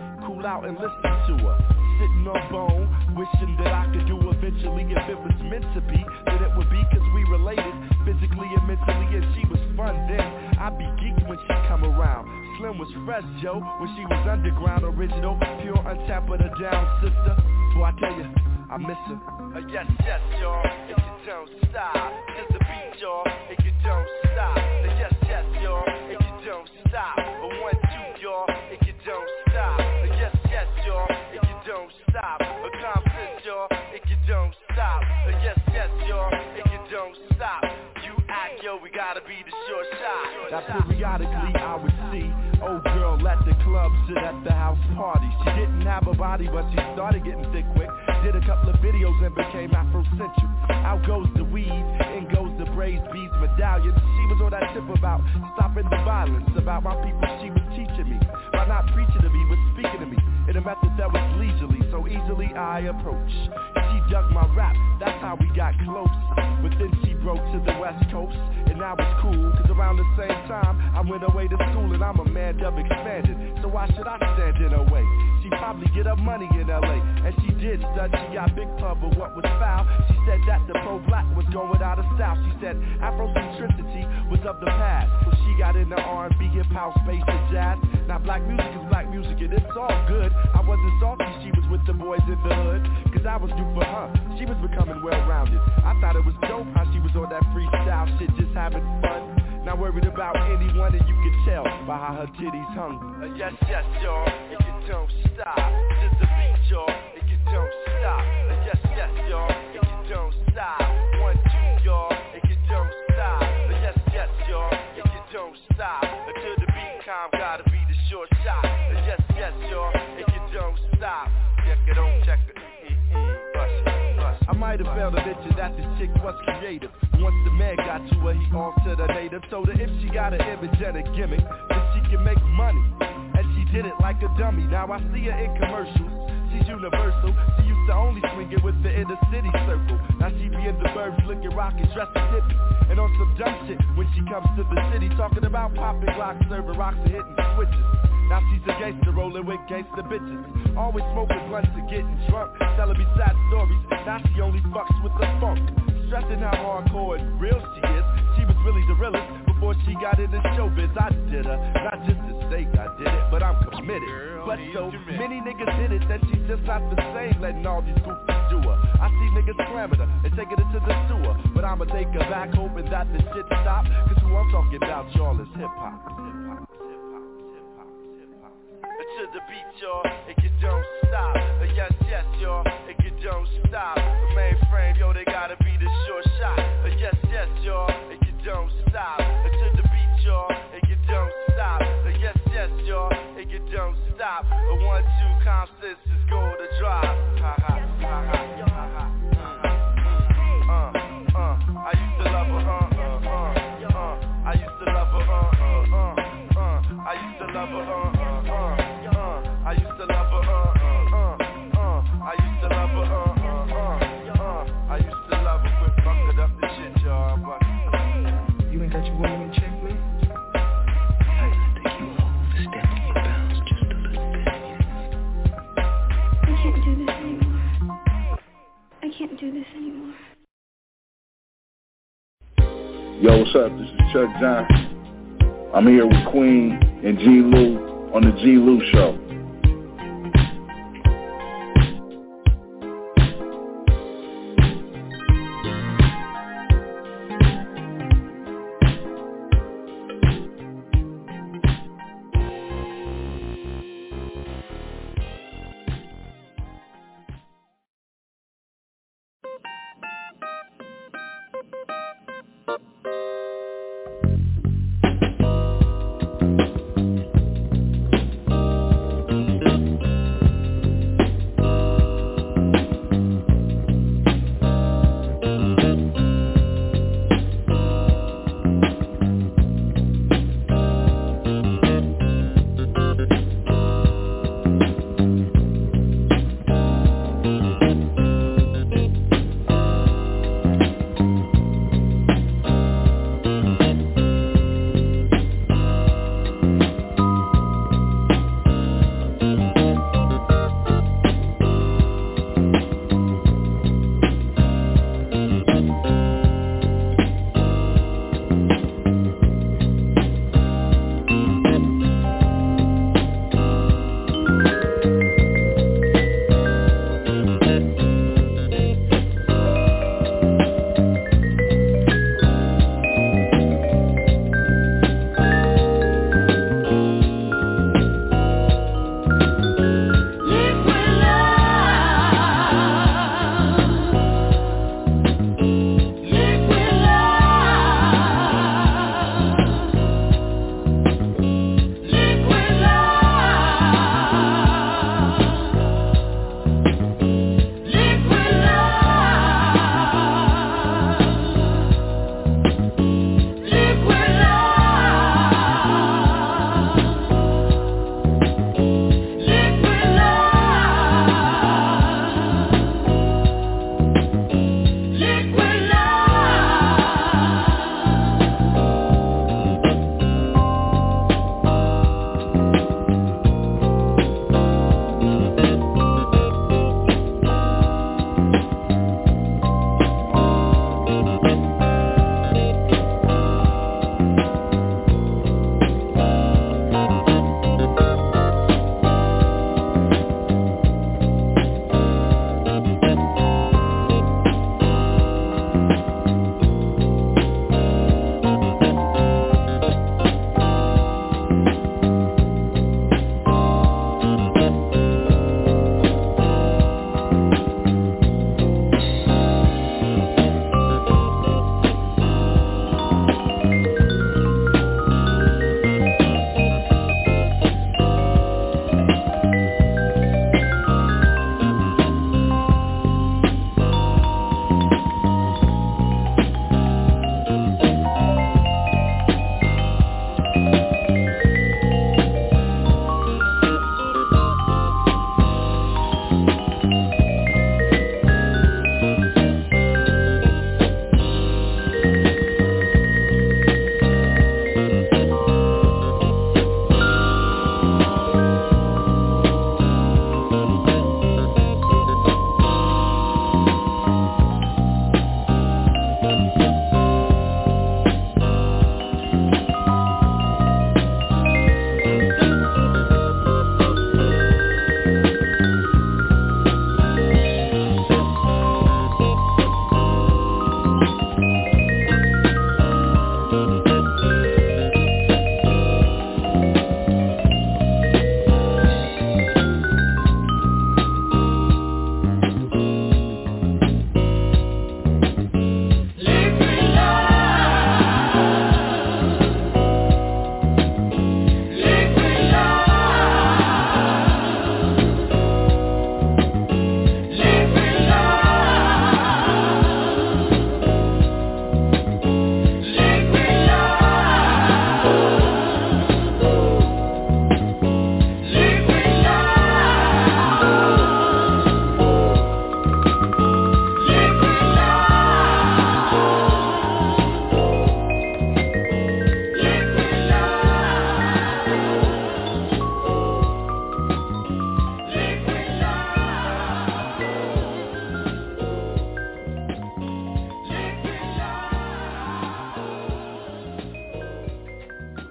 out and listen to her. Sitting on bone, wishing that I could do eventually. If it was meant to be, then it would be, cause we related physically and mentally, and she was fun then. I'd be geeked when she come around. Slim was fresh, Joe, when she was underground, original, pure, untapped, but a down sister. Boy, I tell you, I miss her. Yes, yes, y'all, if you don't stop. Just the beat, y'all, if you don't stop. Yes, yes, y'all, if you don't stop. 1, 2, y'all, if you don't stop. Yes, yes, y'all, if you don't stop. Accomplish, y'all, if you don't stop. Yes, yes, y'all, if you don't stop. You act, yo, we gotta be the short shot. Now periodically I would see old girl at the club, sit at the house party. She didn't have a body, but she started getting thick quick. Did a couple of videos and became Afrocentric. Out goes the weed, in goes the braids, beads, medallions. She was on that tip about stopping the violence. About my people she was teaching me, by not preaching to me, but speaking to me in a method that was leisurely, so easily I approach. She dug my rap, that's how we got close. But then she broke to the West Coast, and now it's cool, cause around the same time I went away to school, and I'm a man dub expanded, so why should I stand in her way? She probably get her money in LA, and she did stud, she got big pub, but what was foul? She said that the pro-black was going out of style. She said Afrocentricity was of the past, so she got into R&B, hip-hop, space, and jazz. Now black music is black music, and it's all good. I wasn't salty, she was with the boys in the hood, cause I was new for her. She was becoming well-rounded. I thought it was dope how she was on that freestyle shit, just having fun. Not worried about anyone, and you can tell by how her titties hung. Yes, yes, y'all, if you don't stop. Just the beat, y'all, if you don't stop. Yes, yes, y'all, if you don't stop. 1, 2, y'all, if you don't stop. Yes, yes, y'all, if you don't stop. Until the beat calm, gotta be the short shot. Yes, yes, y'all, if you don't stop. Check it on, check it. I might have failed to mention that this chick was creative. Once the man got to her, he altered her native. Told her if she got an image and a gimmick, then she can make money. And she did it like a dummy. Now I see her in commercials. She's universal. She used to only swing it with the inner city circle. Now she be in the burbs looking rockin', dressed hippie. And on some dumb shit when she comes to the city, talking about popping locks, serving rocks and hitting switches. Now she's a gangster rolling with gangster bitches. Always smoking blunts and getting drunk, telling me sad stories. Now she only fucks with the funk. Stressing how hardcore and real she is. She was really the realest before she got into showbiz. I did her, not just to say I did it, but I'm committed. But so many niggas hit it that she's just not the same, letting all these goofies do her. I see niggas slamming her and taking it to the sewer, but I'ma take her back, hoping that the shit stop. Cause who I'm talking about, y'all, is hip-hop. To the beat, y'all, if you don't stop. Yes, yes, y'all, if you don't stop. The mainframe, yo, they gotta be the short shot. Yes, yes, y'all, if you don't stop. To the beat, y'all, if you don't stop. Yes, yes, y'all, if you don't stop. 1, 2, conscious is go to drop. Ha ha, ha ha, ha ha. I used to love her, I used to love her, I used to love her, I used to love her, I used to love her, I used to love her, quit fucking up the shit, y'all, but you ain't got your woman in check, man? I think you overstepping your bounds just a little bit. I can't do this anymore. I can't do this anymore. Yo, what's up? This is Chuck Johnson. I'm here with Queen and G. Lou on the G. Lou Show.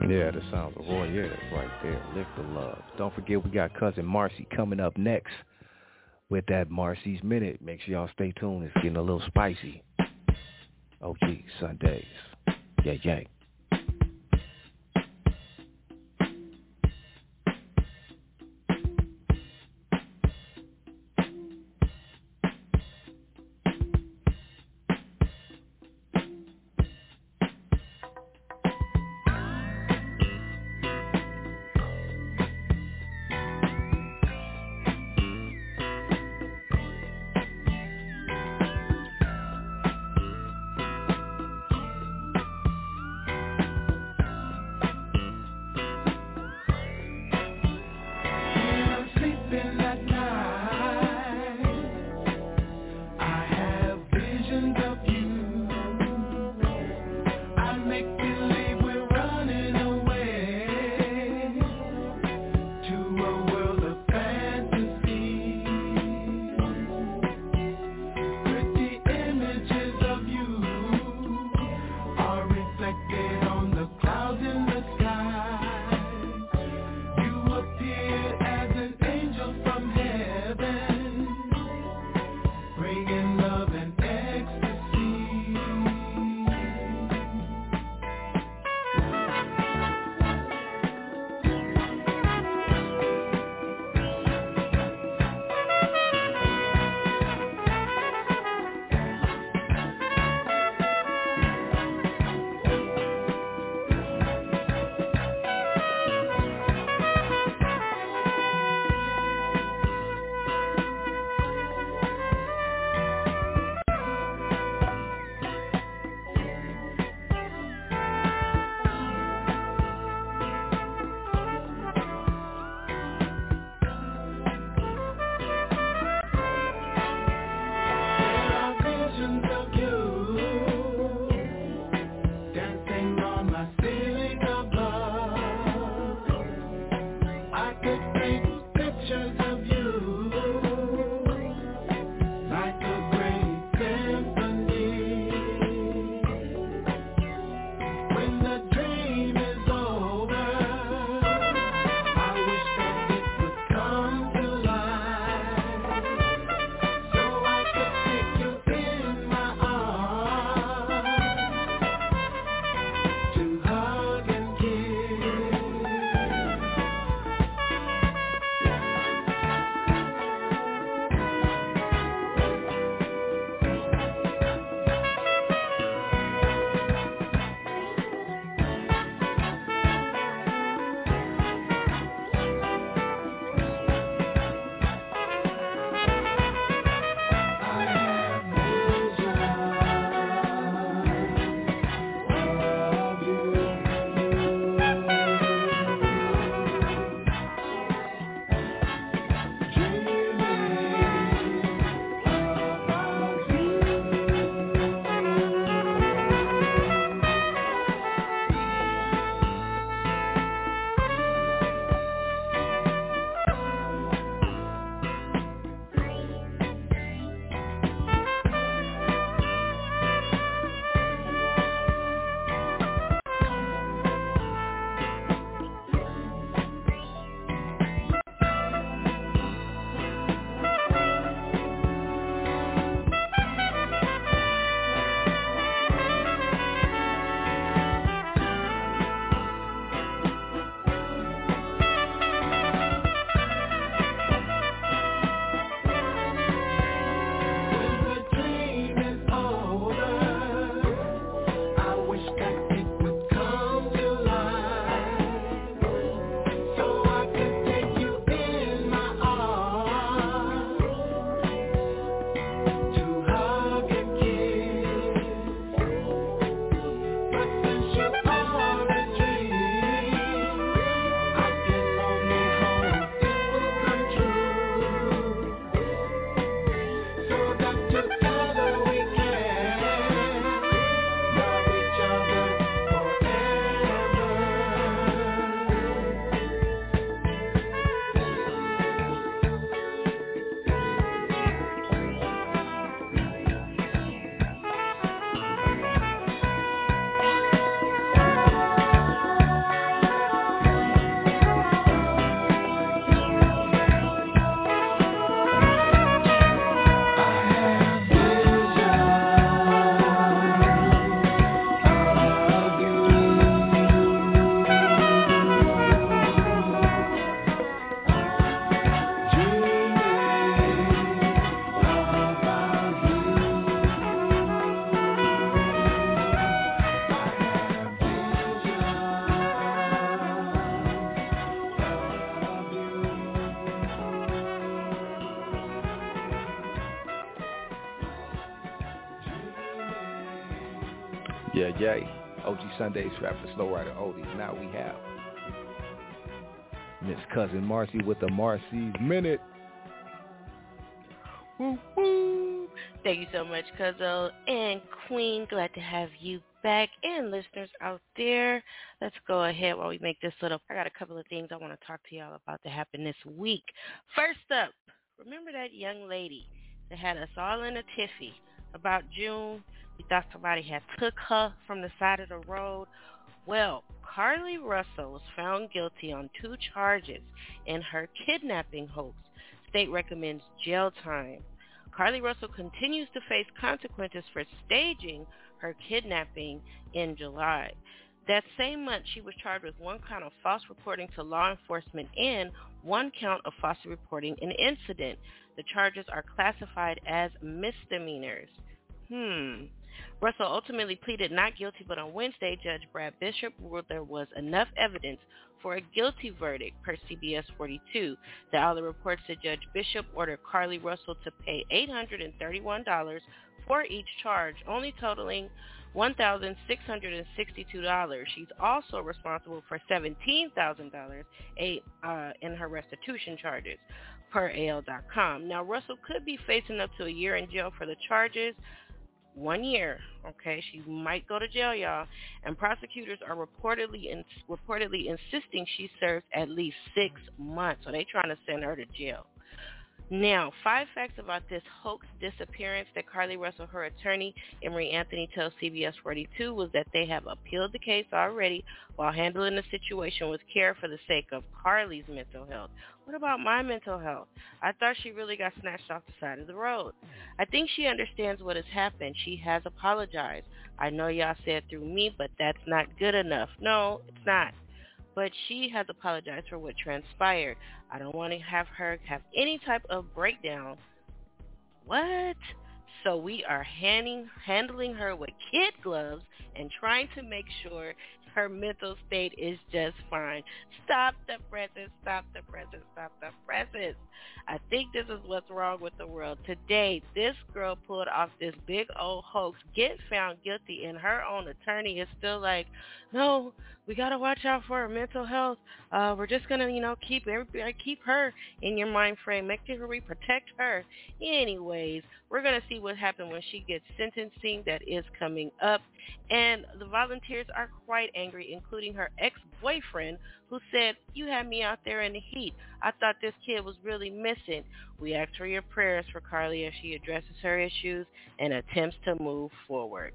Yeah, the sounds of Roy Ayers right there. Lift the love. Don't forget we got Cousin Marcy coming up next with that Marcy's Minute. Make sure y'all stay tuned. It's getting a little spicy. OG Sundays. Yeah, yeah. Yeah, Jay. OG Sundays rap the Slow Rider Oldies. Now we have Miss Cousin Marcy with the Marcy's Minute. Woo-hoo. Thank you so much, Cuzzo and Queen. Glad to have you back. And listeners out there, let's go ahead while we make this little. I got a couple of things I want to talk to y'all about that happened this week. First up, remember that young lady that had us all in a tiffy about June? We thought somebody had took her from the side of the road. Well, Carlee Russell was found guilty on 2 charges in her kidnapping hoax. State recommends jail time. Carlee Russell continues to face consequences for staging her kidnapping in July. That same month, she was charged with 1 count of false reporting to law enforcement and 1 count of falsely reporting an incident. The charges are classified as misdemeanors. Russell ultimately pleaded not guilty, but on Wednesday, Judge Brad Bishop ruled there was enough evidence for a guilty verdict per CBS 42. The outlet reports that Judge Bishop ordered Carlee Russell to pay $831 for each charge, only totaling $1,662. She's also responsible for $17,000 in her restitution charges, per AL.com. Now, Russell could be facing up to a year in jail for the charges. 1 year, okay? She might go to jail, y'all. And prosecutors are reportedly insisting she serves at least 6 months. So they trying to send her to jail. Now, 5 facts about this hoax disappearance that Carlee Russell, her attorney, Emory Anthony, tells CBS 42 was that they have appealed the case already while handling the situation with care for the sake of Carlee's mental health. What about my mental health? I thought she really got snatched off the side of the road. I think she understands what has happened. She has apologized. I know y'all said through me, but that's not good enough. No, it's not. But she has apologized for what transpired. I don't want to have her have any type of breakdown. What? So we are handling her with kid gloves and trying to make sure her mental state is just fine. Stop the presses, stop the presses, stop the presses. I think this is what's wrong with the world. Today, this girl pulled off this big old hoax, get found guilty, and her own attorney is still like, no, we got to watch out for her mental health. We're just going to, keep her in your mind frame. Make sure we protect her. Anyways, we're going to see what happens when she gets sentencing that is coming up. And the volunteers are quite angry, including her ex-boyfriend, who said, you had me out there in the heat. I thought this kid was really missing. We ask for your prayers for Carlee as she addresses her issues and attempts to move forward.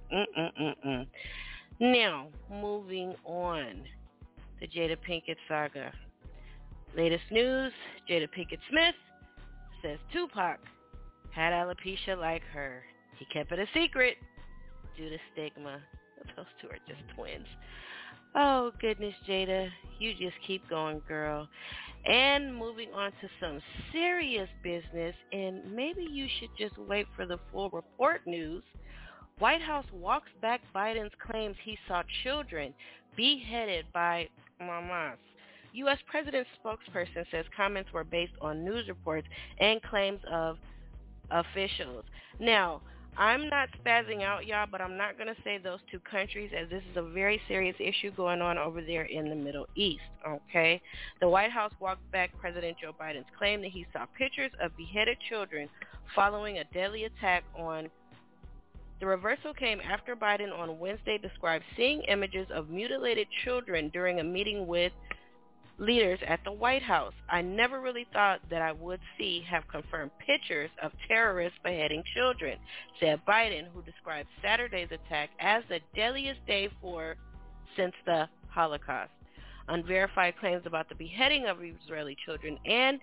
Now, moving on, the Jada Pinkett saga. Latest news, Jada Pinkett Smith says Tupac had alopecia like her. He kept it a secret due to stigma. Those two are just twins. Oh, goodness, Jada. You just keep going, girl. And moving on to some serious business, and maybe you should just wait for the full report news. White House walks back Biden's claims he saw children beheaded by mamas. U.S. President's spokesperson says comments were based on news reports and claims of officials. Now, I'm not spazzing out, y'all, but I'm not going to say those two countries, as this is a very serious issue going on over there in the Middle East, okay? The White House walked back President Joe Biden's claim that he saw pictures of beheaded children following a deadly attack on. The reversal came after Biden on Wednesday described seeing images of mutilated children during a meeting with leaders at the White House. I never really thought that I would have confirmed pictures of terrorists beheading children, said Biden, who described Saturday's attack as the deadliest day since the Holocaust. Unverified claims about the beheading of Israeli children and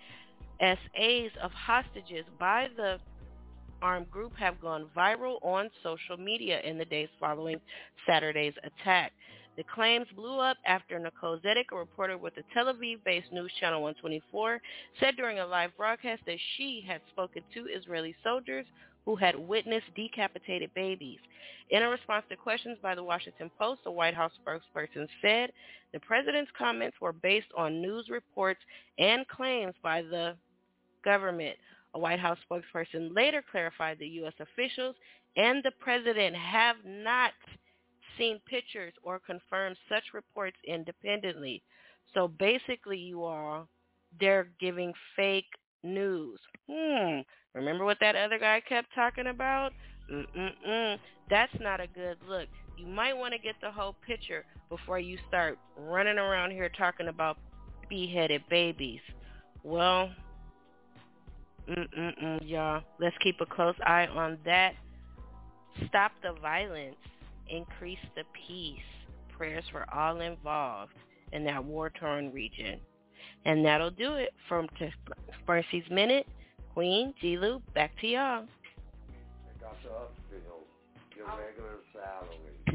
SAs of hostages by the armed group have gone viral on social media in the days following Saturday's attack. The claims blew up after Nicole Zedek, a reporter with the Tel Aviv-based news channel 124, said during a live broadcast that she had spoken to Israeli soldiers who had witnessed decapitated babies. In a response to questions by the Washington Post, the White House spokesperson said the president's comments were based on news reports and claims by the government. A White House spokesperson later clarified that U.S. officials and the president have not seen pictures or confirmed such reports independently. So basically, you all, they're giving fake news. Remember what that other guy kept talking about? That's not a good look. You might want to get the whole picture before you start running around here talking about beheaded babies. Well, y'all. Let's keep a close eye on that. Stop the violence. Increase the peace. Prayers for all involved in that war-torn region. And that'll do it from Mercy's Minute. Queen, G-Lou, back to y'all. I got the upfield. Your regular salary.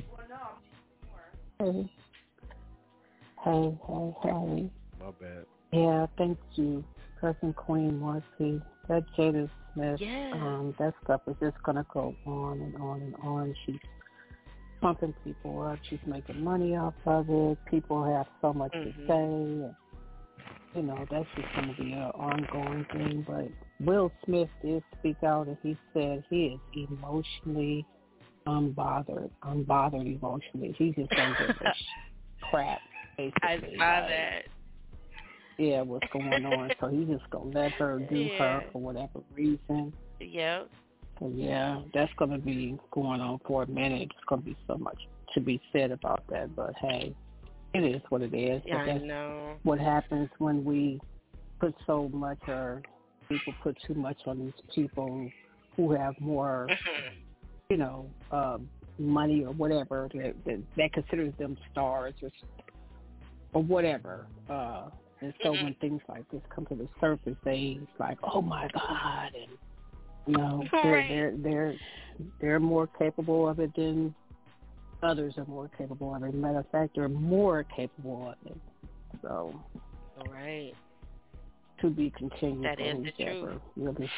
Hey. My bad. Yeah, thank you, Cousin Queen Marcy. That Jada Smith, that stuff is just going to go on and on and on. She's pumping people up. She's making money off of it. People have so much to say. You know, that's just going to be an ongoing thing. But Will Smith did speak out, and he said he is emotionally unbothered emotionally. He just don't give a crap, basically. I saw that. Yeah, what's going on. So he's just going to let her do her for whatever reason. Yep. So, yeah, that's going to be going on for a minute. There's going to be so much to be said about that. But, hey, it is what it is. Yeah, I know. What happens when we put so much or people put too much on these people who have more, you know, money or whatever that considers them stars or whatever. And so when things like this come to the surface, it's like, oh my God, and you know, they're more capable of it than others are more capable of it. Matter of fact, they're more capable of it. So, all right, to be continued. That is the truth. Really.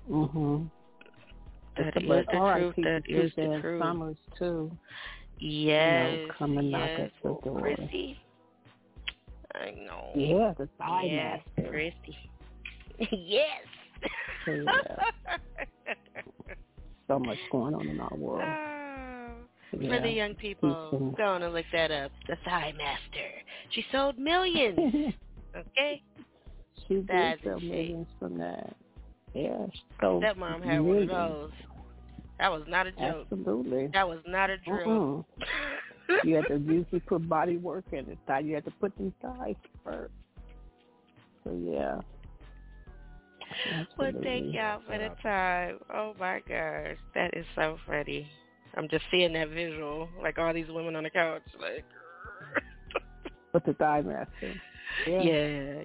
That is the truth. That is the truth. Summers too. Yes. You know, come and knock at the door. Chrissy. I know. Yeah, the thigh master. Chrissy. Yes. So, yeah. So much going on in our world. For the young people, go on and look that up. The Thigh Master. She sold millions. Okay? She did sell millions from that. Yeah. So stepmom had one of those. That was not a joke. Absolutely. That was not a drill. You had to usually put body work in it. You had to put them thighs first. So, yeah. Well, thank y'all for the time. Oh, my gosh. That is so funny. I'm just seeing that visual, like all these women on the couch, like. With the thigh master. Yeah.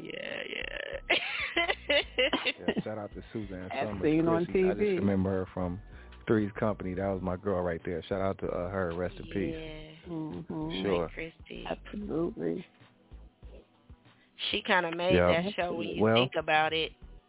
Shout out to Suzanne As Summers. seen on TV. I just remember her from Three's Company. That was my girl right there. Shout out to her. Rest in peace. Sure. Christy. Absolutely. She kind of made that show when you think about it.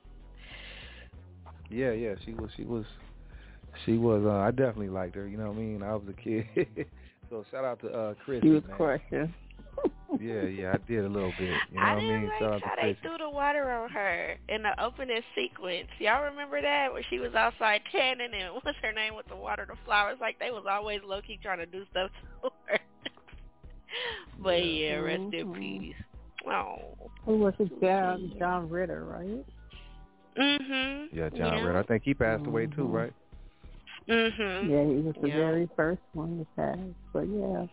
Yeah. She was. I definitely liked her. You know what I mean? I was a kid. So shout out to Chris. She was crushing. Yeah, I did a little bit. You know what I mean? Shout out to how they threw the water on her in the opening sequence. Y'all remember that where she was outside tanning and what's her name with the water, the flowers? Like they was always low key trying to do stuff to her. But yeah, rest in peace. Oh. Who was it? John Ritter, right? Yeah, John Ritter. I think he passed away too, right? Yeah, he was the very first one to pass. But yeah.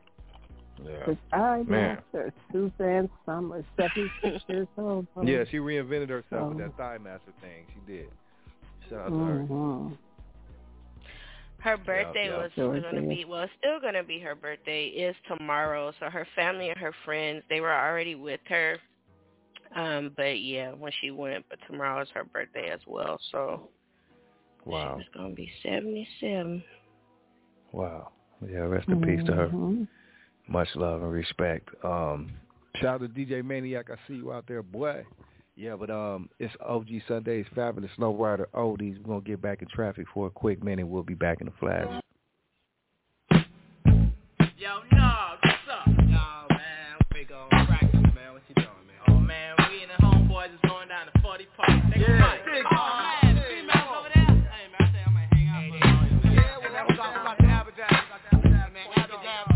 Master, Suzanne Summers, 76 years old. Yeah, she reinvented herself with that thigh master thing. She did. Shout out to her. Her birthday was going to be, it's still going to be her birthday, is tomorrow. So her family and her friends, they were already with her. But yeah, when she went, but tomorrow is her birthday as well. So wow. She's going to be 77. Wow. Yeah, rest in peace to her. Much love and respect. Shout out to DJ Maniac. I see you out there, boy. Yeah, but it's OG Sundays, Fabulous Snowrider Oldies. We're going to get back in traffic for a quick minute. We'll be back in a flash. Yo, no, what's up? Yo, man, we gon' practice, man. What you doing, man? Oh, man, we and the homeboys is going down to 40 Park. Big man, females over there? Hey, man, I say I'm going to hang out. Yeah, we're about to advertise. Man,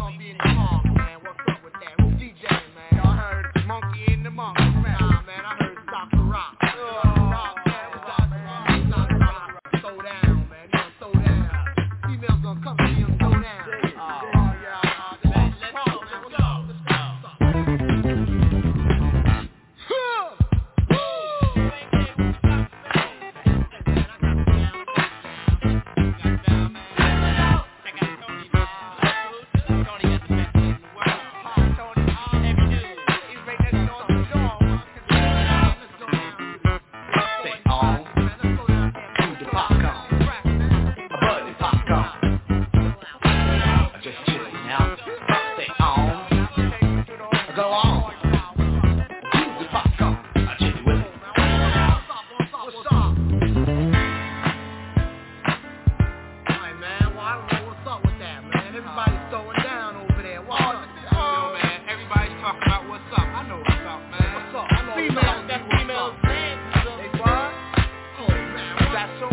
talking about what's up. I know what's up, man. What's up? I know females, that females dance. They what? Oh, man, we got so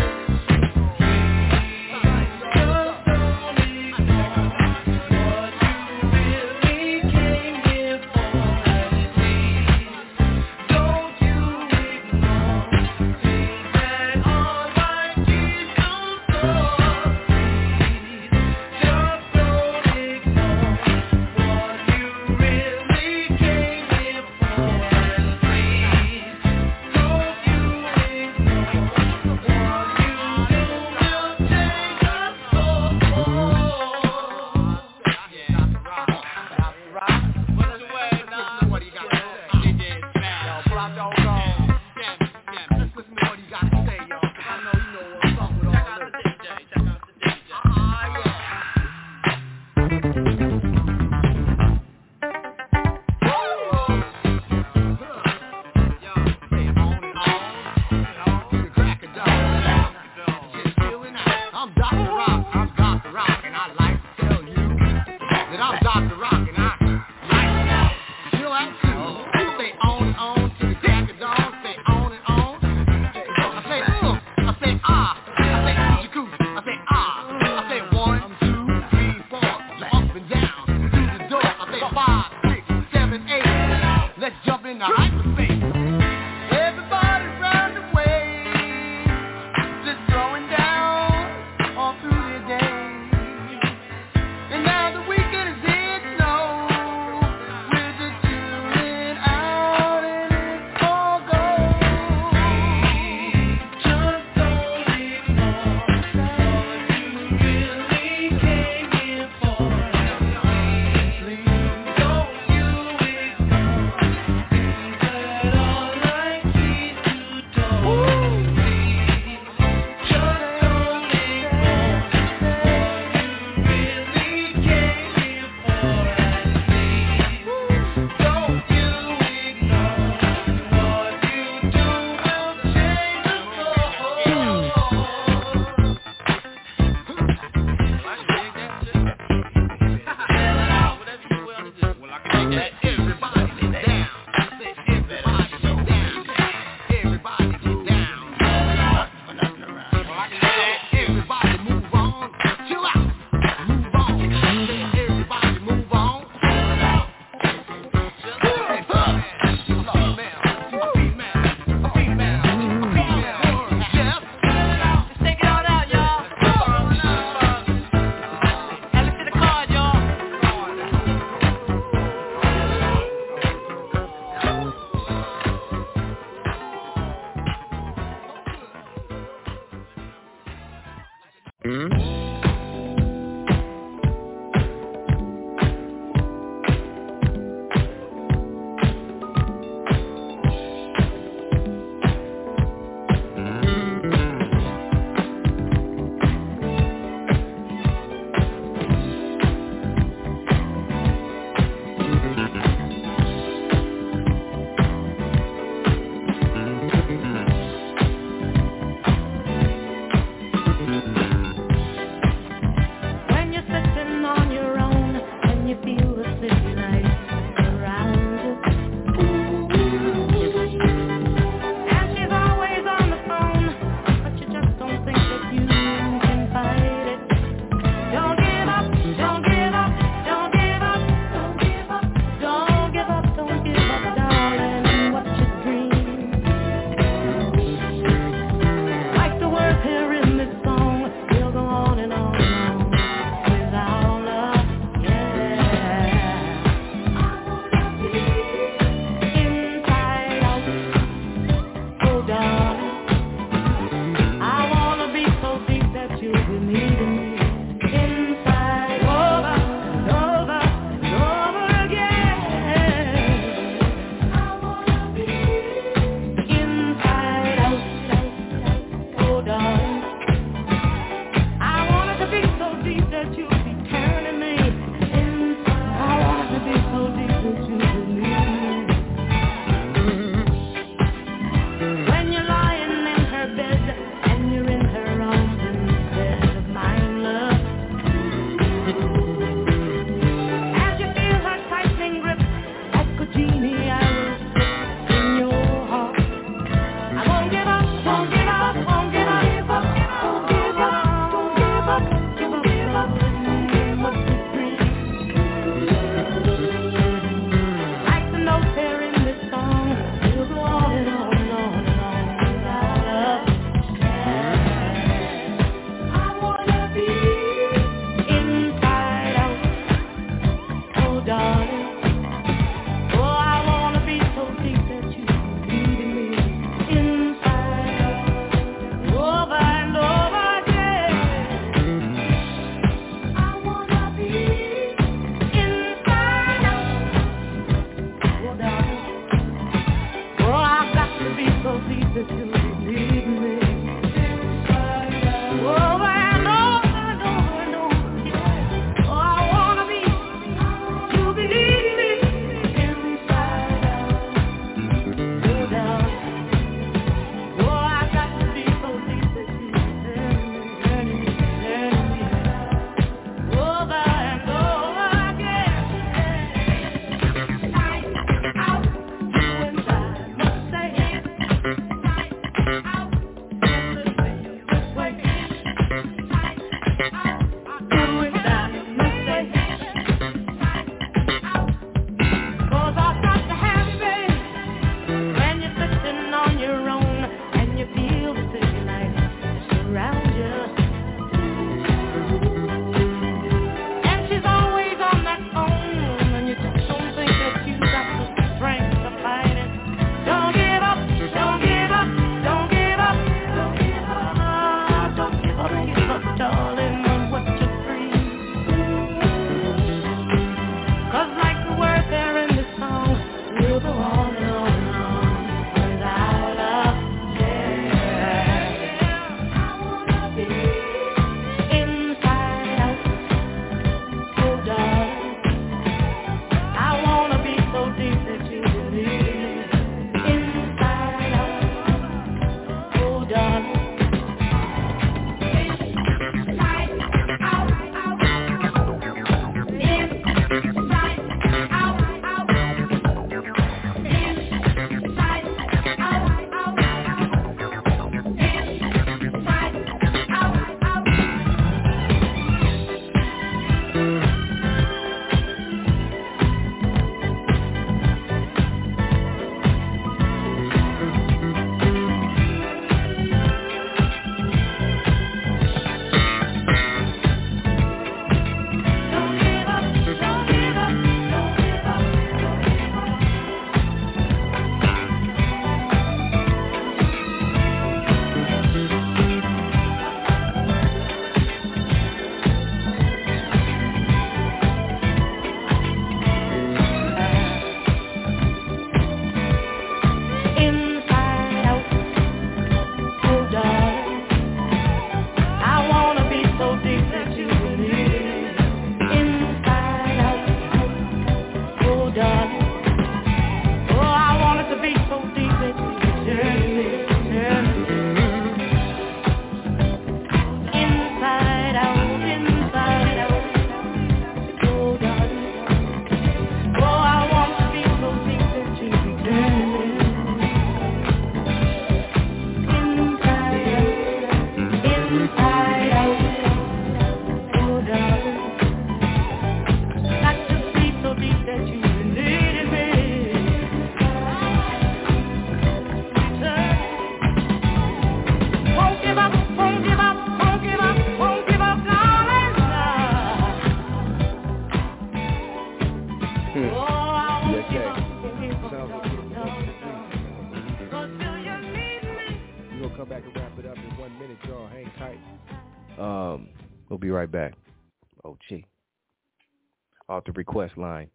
We'll be right back. Oh, gee. Off the request line.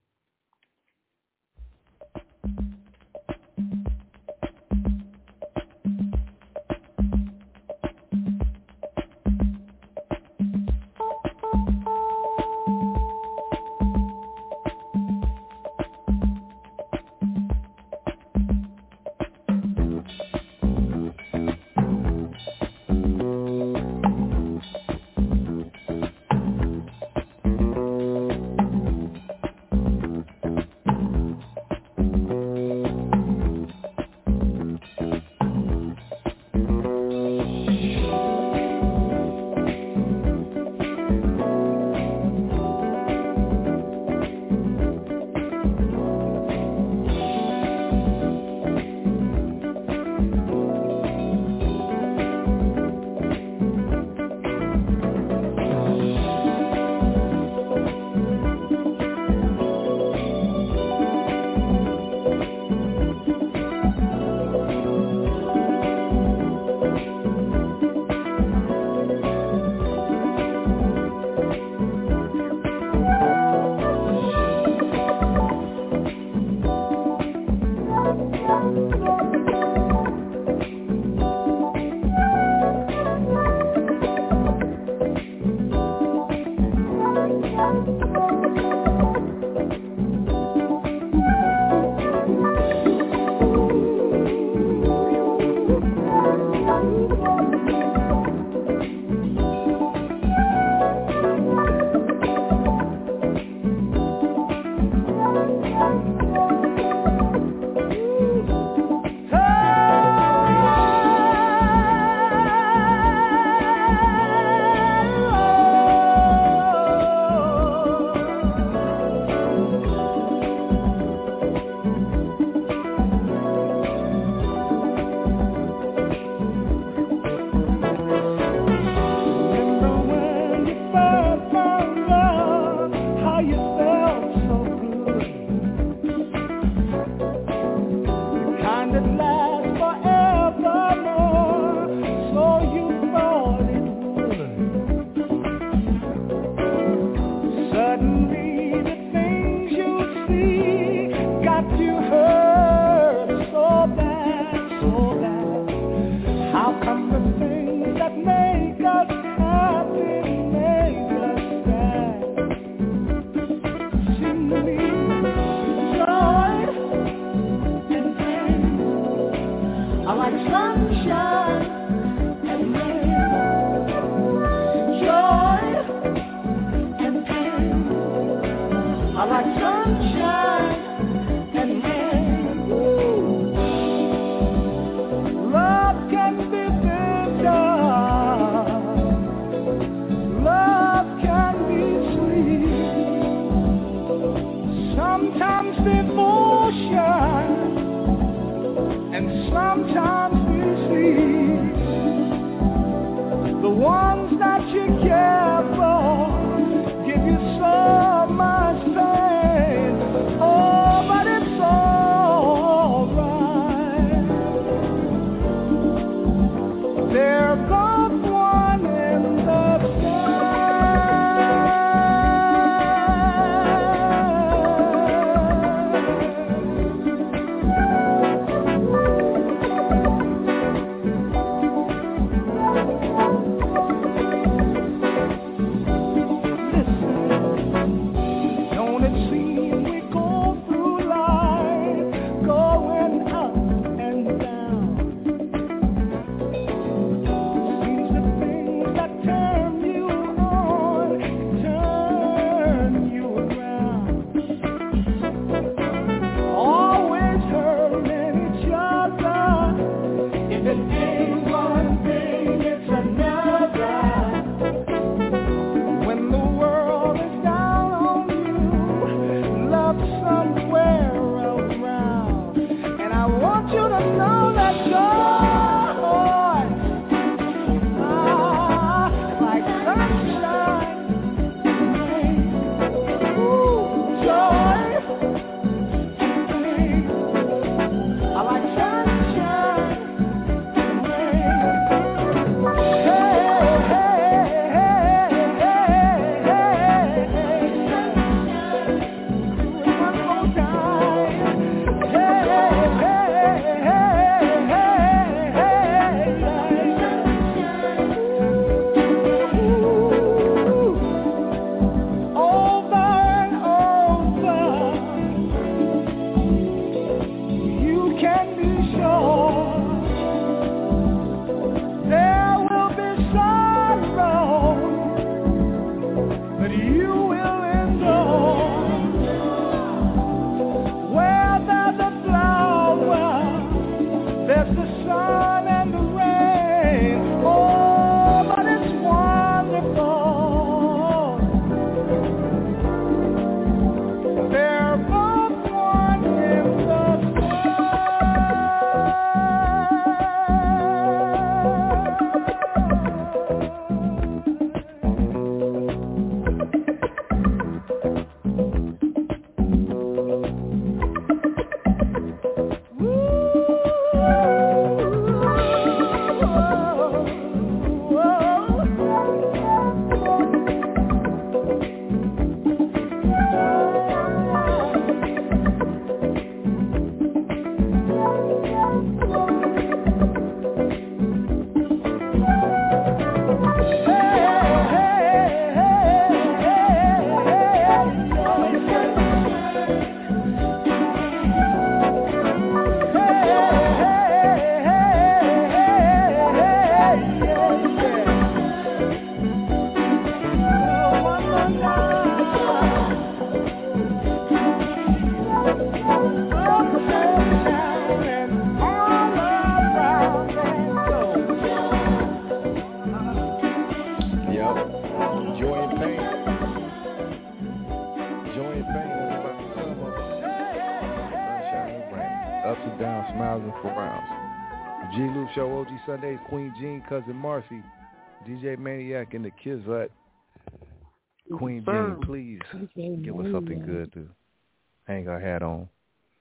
ups and downs, smiles and frowns. The G. Lou Show, OG Sundays, Queen Jean, Cousin Marcy, DJ Maniac, and the Kids Hut. Queen Jean, please give us something good to hang our hat on.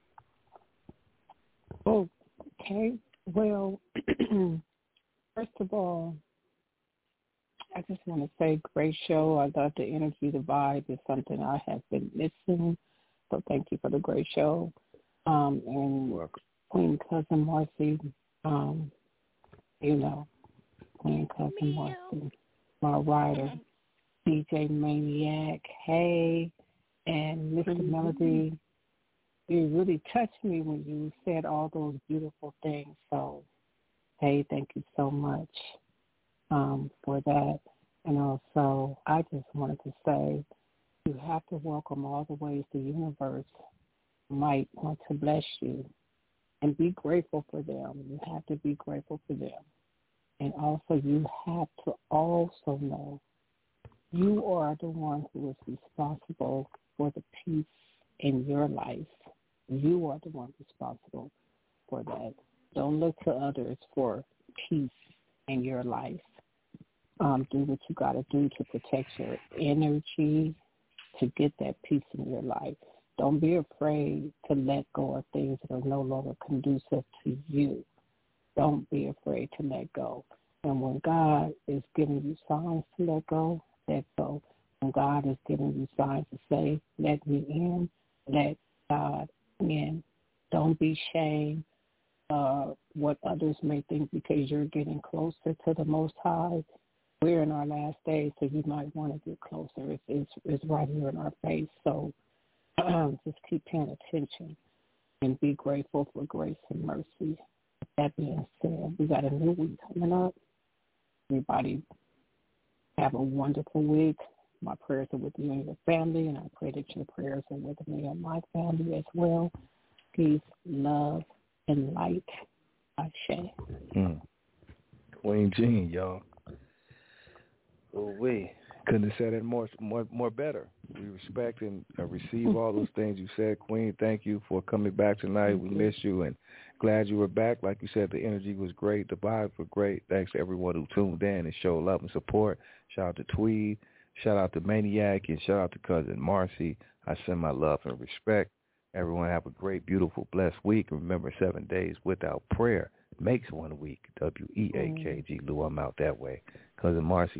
Okay. Well, first of all, I just want to say great show. I love the energy, the vibe. It's something I have been missing. So thank you for the great show. And Queen Cousin Marcy, Queen Cousin Marcy, my writer, DJ Maniac, hey, and Mr. Melody. You really touched me when you said all those beautiful things. So, hey, thank you so much for that. And also, I just wanted to say you have to welcome all the ways the universe might want to bless you and be grateful for them. You have to be grateful for them. And also, you have to also know you are the one who is responsible for the peace in your life. You are the one responsible for that. Don't look to others for peace in your life. Do what you got to do to protect your energy, to get that peace in your life. Don't be afraid to let go of things that are no longer conducive to you. Don't be afraid to let go. And when God is giving you signs to let go, let go. When God is giving you signs to say, let me in, let God in. Don't be ashamed of what others may think because you're getting closer to the Most High. We're in our last days, so you might want to get closer. It's right here in our face. So just keep paying attention and be grateful for grace and mercy. That being said, we got a new week coming up. Everybody have a wonderful week. My prayers are with you and your family, and I pray that your prayers are with me and my family as well. Peace, love, and light. Ashe. Queen Jean, y'all. Oh, we couldn't have said it more better. We respect and receive all those things you said, Queen. Thank you for coming back tonight. We missed you and glad you were back. Like you said, the energy was great. The vibes were great. Thanks to everyone who tuned in and showed love and support. Shout out to Tweed. Shout out to Maniac and shout out to Cousin Marcy. I send my love and respect. Everyone have a great, beautiful, blessed week. Remember, 7 days without prayer makes 1 week. WEAKG. Lou, I'm out that way. Cousin Marcy.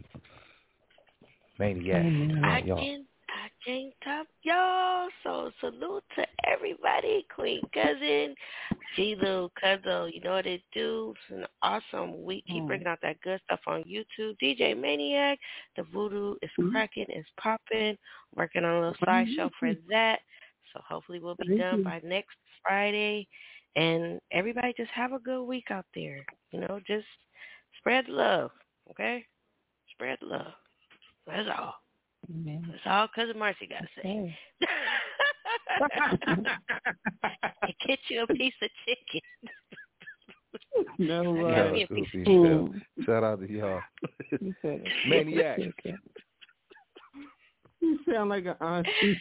Maniac. I can't top y'all. So salute to everybody. Queen Cousin, G Lou, Cuzzo, you know what it do. It's an awesome week. Keep bringing out that good stuff on YouTube. DJ Maniac, the voodoo is cracking, is popping. Working on a little side show for that. So hopefully we'll be done by next Friday. And everybody just have a good week out there. You know, just spread the love, okay? Spread the love. That's all. Amen. That's all Cousin Marcy got to say. And get you a piece of chicken. No, right. Shout out to y'all. Maniac. You sound like an auntie.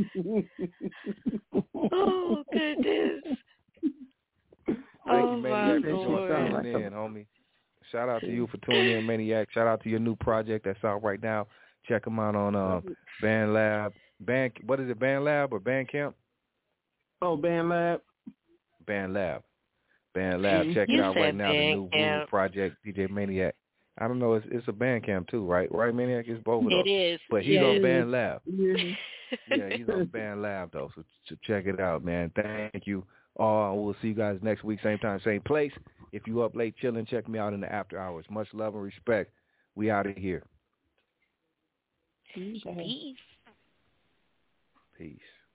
Oh, goodness. Thank you, Maniac, for tuning in, homie. Shout out to you for tuning in, Maniac. Shout out to your new project that's out right now. Check them out on BandLab. What is it, BandLab or Bandcamp? Oh, BandLab. BandLab. Check it out right now. The new Voodoo project, DJ Maniac. I don't know. It's a Bandcamp too, right? Right, Maniac? It's both of those. It is. But he's on BandLab. Yeah, he's on BandLab though. So check it out, man. Thank you. We'll see you guys next week, same time, same place. If you up late chilling, check me out in the after hours. Much love and respect. We out of here. Peace. Peace.